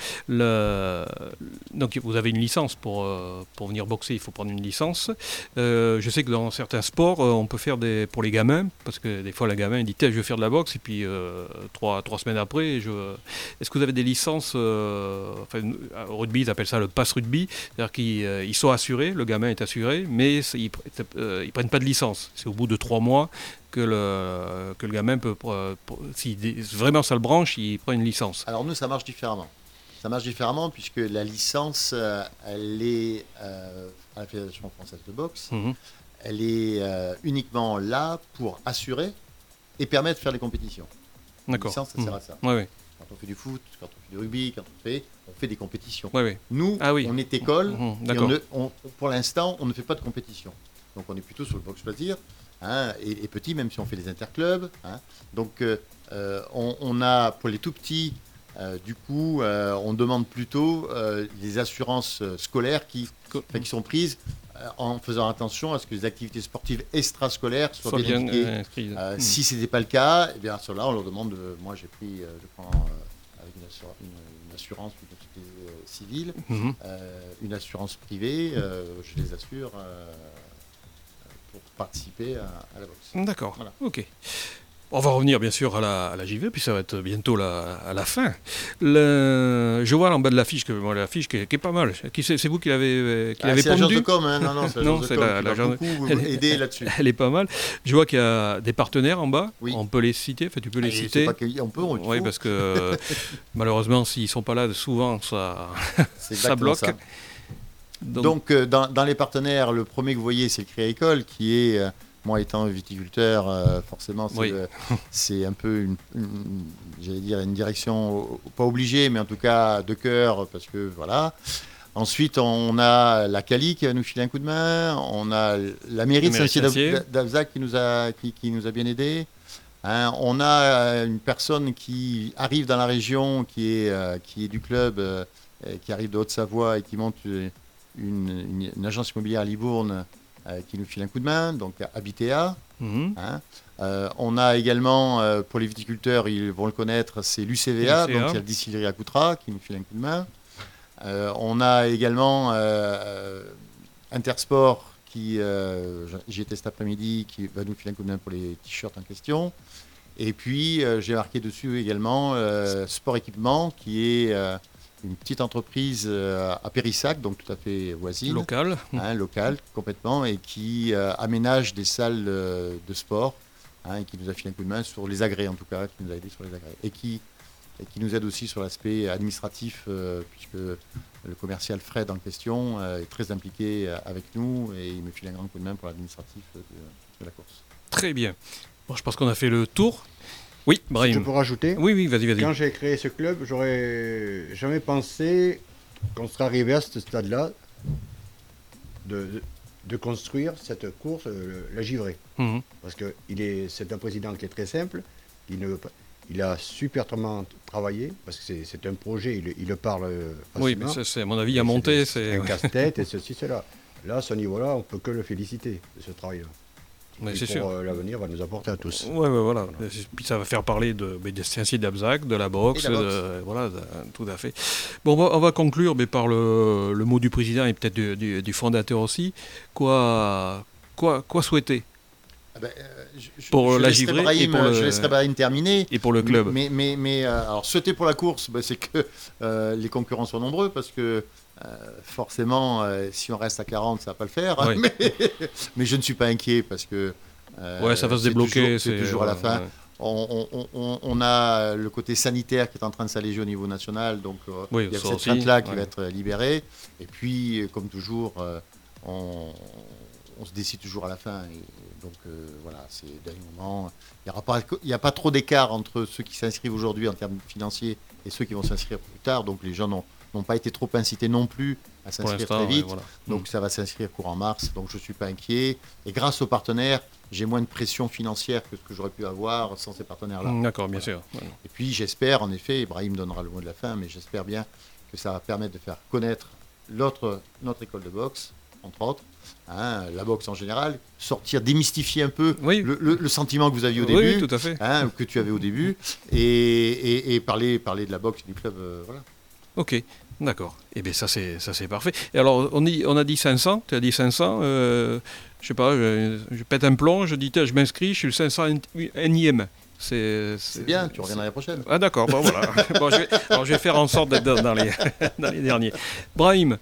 le, donc vous avez une licence pour, euh, pour venir boxer, il faut prendre une licence. Euh, je sais que dans certains sports, euh, on peut faire des. Pour les gamins, parce que des fois, le gamin il dit tiens, je veux faire de la boxe, et puis euh, trois, trois semaines après, je. Est-ce que vous avez des licences. euh, enfin, au rugby, ils appellent ça le pass rugby, c'est-à-dire qu'ils euh, ils sont assurés, le gamin est assuré, mais c'est- ils ne prennent pas de licence. C'est au bout de trois mois que le, que le gamin peut, euh, pour- si dé- vraiment ça le branche, il prend une licence. Alors nous, ça marche différemment. Ça marche différemment puisque la licence, euh, elle est euh, à la Fédération française de boxe. Mhm. Elle est euh, uniquement là pour assurer et permettre de faire les compétitions. La D'accord. licence, ça sert à ça. Oui, oui. Quand on fait du foot, quand on fait du rugby, quand on fait, on fait des compétitions. Ouais, ouais. Nous, Ah oui. on est école, Mhm, et on d'accord. ne- on- pour l'instant, on ne fait pas de compétition. Donc on est plutôt sur le boxe loisir, hein, et, et petit, même si on fait des interclubs. hein. Donc euh, euh, on, on a, pour les tout petits, euh, du coup, euh, on demande plutôt euh, les assurances euh, scolaires qui, enfin, qui sont prises euh, en faisant attention à ce que les activités sportives extrascolaires soient Soit bien, bien indiquées. euh, inscrit. Euh, Mhm. Si ce n'était pas le cas, eh bien à cela, on leur demande. euh, moi, j'ai pris, euh, je prends euh, avec une, assura- une- une assurance une société euh, civile, Mhm. euh, une assurance privée. euh, je les assure euh, pour participer à, à la boxe. D'accord. Voilà. Ok. On va revenir bien sûr à la, à la J V, puis ça va être bientôt la, à la fin. Le, je vois en bas de l'affiche, que moi, l'affiche qui, est- qui est pas mal. Qui, c'est, c'est vous qui l'avez, euh, qui Ah, l'avez c'est l'agence de pondue. com, hein. non, non, c'est Non, l'agence de c'est com la- qui va l'agence- beaucoup vous Elle est- aider là-dessus. Elle est pas mal. Je vois qu'il y a des partenaires en bas. Oui. On peut les citer. Enfin, tu peux les Et c'est citer. pas qu'il y a- on peut, on il Oui, faut. parce que euh, malheureusement, s'ils sont pas là, souvent ça, C'est ça exactement bloque. ça. Donc, Donc, euh, dans, dans les partenaires, le premier que vous voyez, c'est le Créa École, qui est euh, moi étant viticulteur, euh, forcément, c'est, Oui. le- c'est un peu une, une- j'allais dire une direction, pas obligée, mais en tout cas de cœur, parce que voilà. Ensuite, on a la Cali qui va nous filer un coup de main. On a la mairie de La mairie de Saint-Cyr Saint-Cyr. d'Abzac qui nous a, qui, qui nous a bien aidés. Hein, on a une personne qui arrive dans la région, qui est, euh, qui est du club, euh, qui arrive de Haute-Savoie et qui monte une, une- une agence immobilière à Libourne euh, qui nous file un coup de main, donc Habitea. Mhm. Hein. Euh, on a également, euh, pour les viticulteurs, ils vont le connaître, c'est l'U C V A, l'U C V A. donc c'est la distillerie à Coutras qui nous file un coup de main. Euh, on a également euh, euh, Intersport qui, euh, j'y étais cet après-midi, qui va nous filer un coup de main pour les t-shirts en question. Et puis, euh, j'ai marqué dessus également euh, Sport Équipement, qui est euh, une petite entreprise euh, à Périssac, donc tout à fait voisine, Local. hein, locale complètement, et qui euh, aménage des salles euh, de sport, hein, et qui nous a filé un coup de main sur les agrès en tout cas, qui nous a aidé sur les agrès. Et qui, et qui nous aide aussi sur l'aspect administratif, euh, puisque le commercial Fred en question euh, est très impliqué euh, avec nous, et il me file un grand coup de main pour l'administratif de, de la course. Très bien. Bon, je pense qu'on a fait le tour. Oui, Je Brahim. peux rajouter. Oui, oui, vas-y, vas-y. Quand j'ai créé ce club, j'aurais jamais pensé qu'on serait arrivé à ce stade-là de, de, de construire cette course, euh, la givrée. Mhm. Parce que il est, c'est un président qui est très simple. Il, ne, il a superbement travaillé, parce que c'est, c'est un projet, il, il le parle euh, Oui, facilement. mais ça, c'est, à mon avis, à Et monter, c'est, c'est... un casse-tête et ceci, cela. Là, à ce niveau-là, on ne peut que le féliciter de ce travail-là. Mais Et c'est pour sûr. euh, l'avenir, va nous apporter à tous. Ouais, ouais, voilà. Puis ça va faire parler de, mais de Saint-Cyr d'Abzac, de la boxe, Et la boxe. de- voilà, de- tout à fait. Bon, on va, on va conclure mais par le, le mot du président et peut-être du, du- du fondateur aussi. Quoi, quoi, quoi souhaiter Ah ben, euh, je, je- Pour je la laisserai givrée Brahim, et pour le- je laisserai Brahim terminer. et pour le club? Mais, mais, mais euh, alors, souhaiter pour la course, ben, c'est que euh, les concurrents soient nombreux, parce que euh, forcément, euh, si on reste à quarante, ça va pas le faire. Ouais. mais, mais je ne suis pas inquiet, parce que euh, Ouais, ça va se c'est débloquer. toujours- C'est toujours à la ouais, fin. ouais. On, on- on- on a le côté sanitaire qui est en train de s'alléger au niveau national, donc euh, Oui, il y a ça cette aussi, crainte-là qui ouais. va être libérée. Et puis, euh, comme toujours, euh, on, on se décide toujours à la fin. Et donc euh, voilà, c'est le dernier moment. Il n'y aura pas, il y a pas trop d'écart entre ceux qui s'inscrivent aujourd'hui en termes financiers et ceux qui vont s'inscrire plus tard. Donc les gens n'ont n'ont pas été trop incités non plus à Pour s'inscrire l'instant, très ouais, vite. voilà. Donc ça va s'inscrire courant mars, donc je ne suis pas inquiet. Et grâce aux partenaires, j'ai moins de pression financière que ce que j'aurais pu avoir sans ces partenaires-là. Mm, D'accord, bien sûr. Ouais. Et puis j'espère, en effet, Ibrahim donnera le mot de la fin, mais j'espère bien que ça va permettre de faire connaître l'autre, notre école de boxe, entre autres, hein, la boxe en général, sortir, démystifier un peu Oui. le, le- le sentiment que vous aviez au Oui, début, oui, tout à fait. hein, que tu avais au début, et, et- et parler, parler de la boxe du club. euh, voilà. Ok, d'accord. Eh bien, ça c'est, ça c'est parfait. Et alors, on, y- on a dit cinq cents, tu as dit cinq cents, euh, je sais pas, je, je pète un plomb, je dis, tiens, je m'inscris, je suis le cinq cents énième. C'est, C'est bien, tu reviens l'année prochaine. Ah d'accord, bon voilà. Bon, je vais, alors je vais faire en sorte d'être dans, dans les, dans les derniers. Brahim,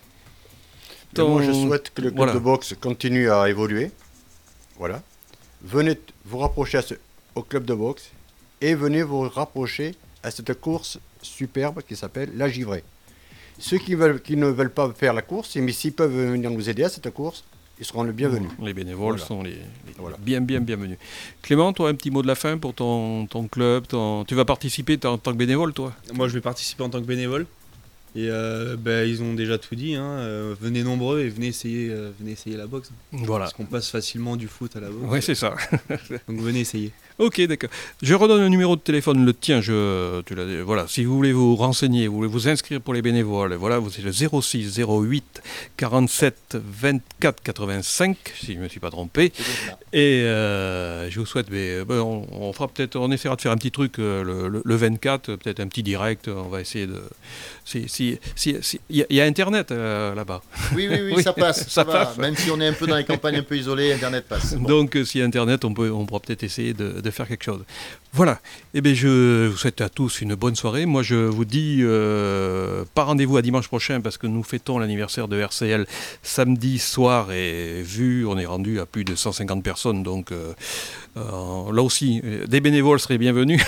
Et moi, je ton- souhaite que le club voilà. de boxe continue à évoluer. Voilà. Venez t- vous rapprocher à ce- au club de boxe et venez vous rapprocher à cette course superbe qui s'appelle la givrée. Ceux qui, veulent, qui ne veulent pas faire la course, mais s'ils peuvent venir nous aider à cette course, ils seront le bienvenu. Les bénévoles Voilà. sont les, les- Voilà. bien, bien, bienvenus. Clément, toi, un petit mot de la fin pour ton, ton club. Ton... Tu vas participer en tant que bénévole, toi? Moi, je vais participer en tant que bénévole. Et euh, ben, ils ont déjà tout dit. Hein. Euh, venez nombreux et venez essayer, euh, venez essayer la boxe. Voilà. Parce qu'on passe facilement du foot à la boxe. Oui, c'est ça. Donc venez essayer. Ok, d'accord. Je redonne un numéro de téléphone, le tien. Je, tu l'as, voilà. Si vous voulez vous renseigner, vous voulez vous inscrire pour les bénévoles, voilà, vous êtes le zéro six zéro huit quarante-sept vingt-quatre quatre-vingt-cinq, si je ne me suis pas trompé. C'est bien ça. Et euh, je vous souhaite, mais, ben, on, on fera peut-être, on essaiera de faire un petit truc euh, le, le- le vingt-quatre, peut-être un petit direct. On va essayer de. Si, si, si, si- il y, a- il y a Internet euh, là-bas. Oui, oui, oui, Oui, ça passe. ça Ça, va. passe. Même si on est un peu dans les campagnes un peu isolées, Internet passe. Bon. Donc, euh, s'il y a Internet, on, peut, on pourra peut-être essayer de, de faire quelque chose. Voilà. Eh bien, je vous souhaite à tous une bonne soirée. Moi, je vous dis euh, pas rendez-vous à dimanche prochain parce que nous fêtons l'anniversaire de R C L samedi soir et vu, on est rendu à plus de cent cinquante personnes. Donc, euh, euh, là aussi, euh, des bénévoles seraient bienvenus.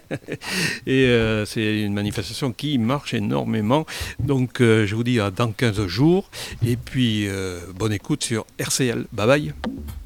Et euh, c'est une manifestation qui marche énormément. Donc, euh, je vous dis à dans quinze jours. Et puis, euh, bonne écoute sur R C L. Bye bye.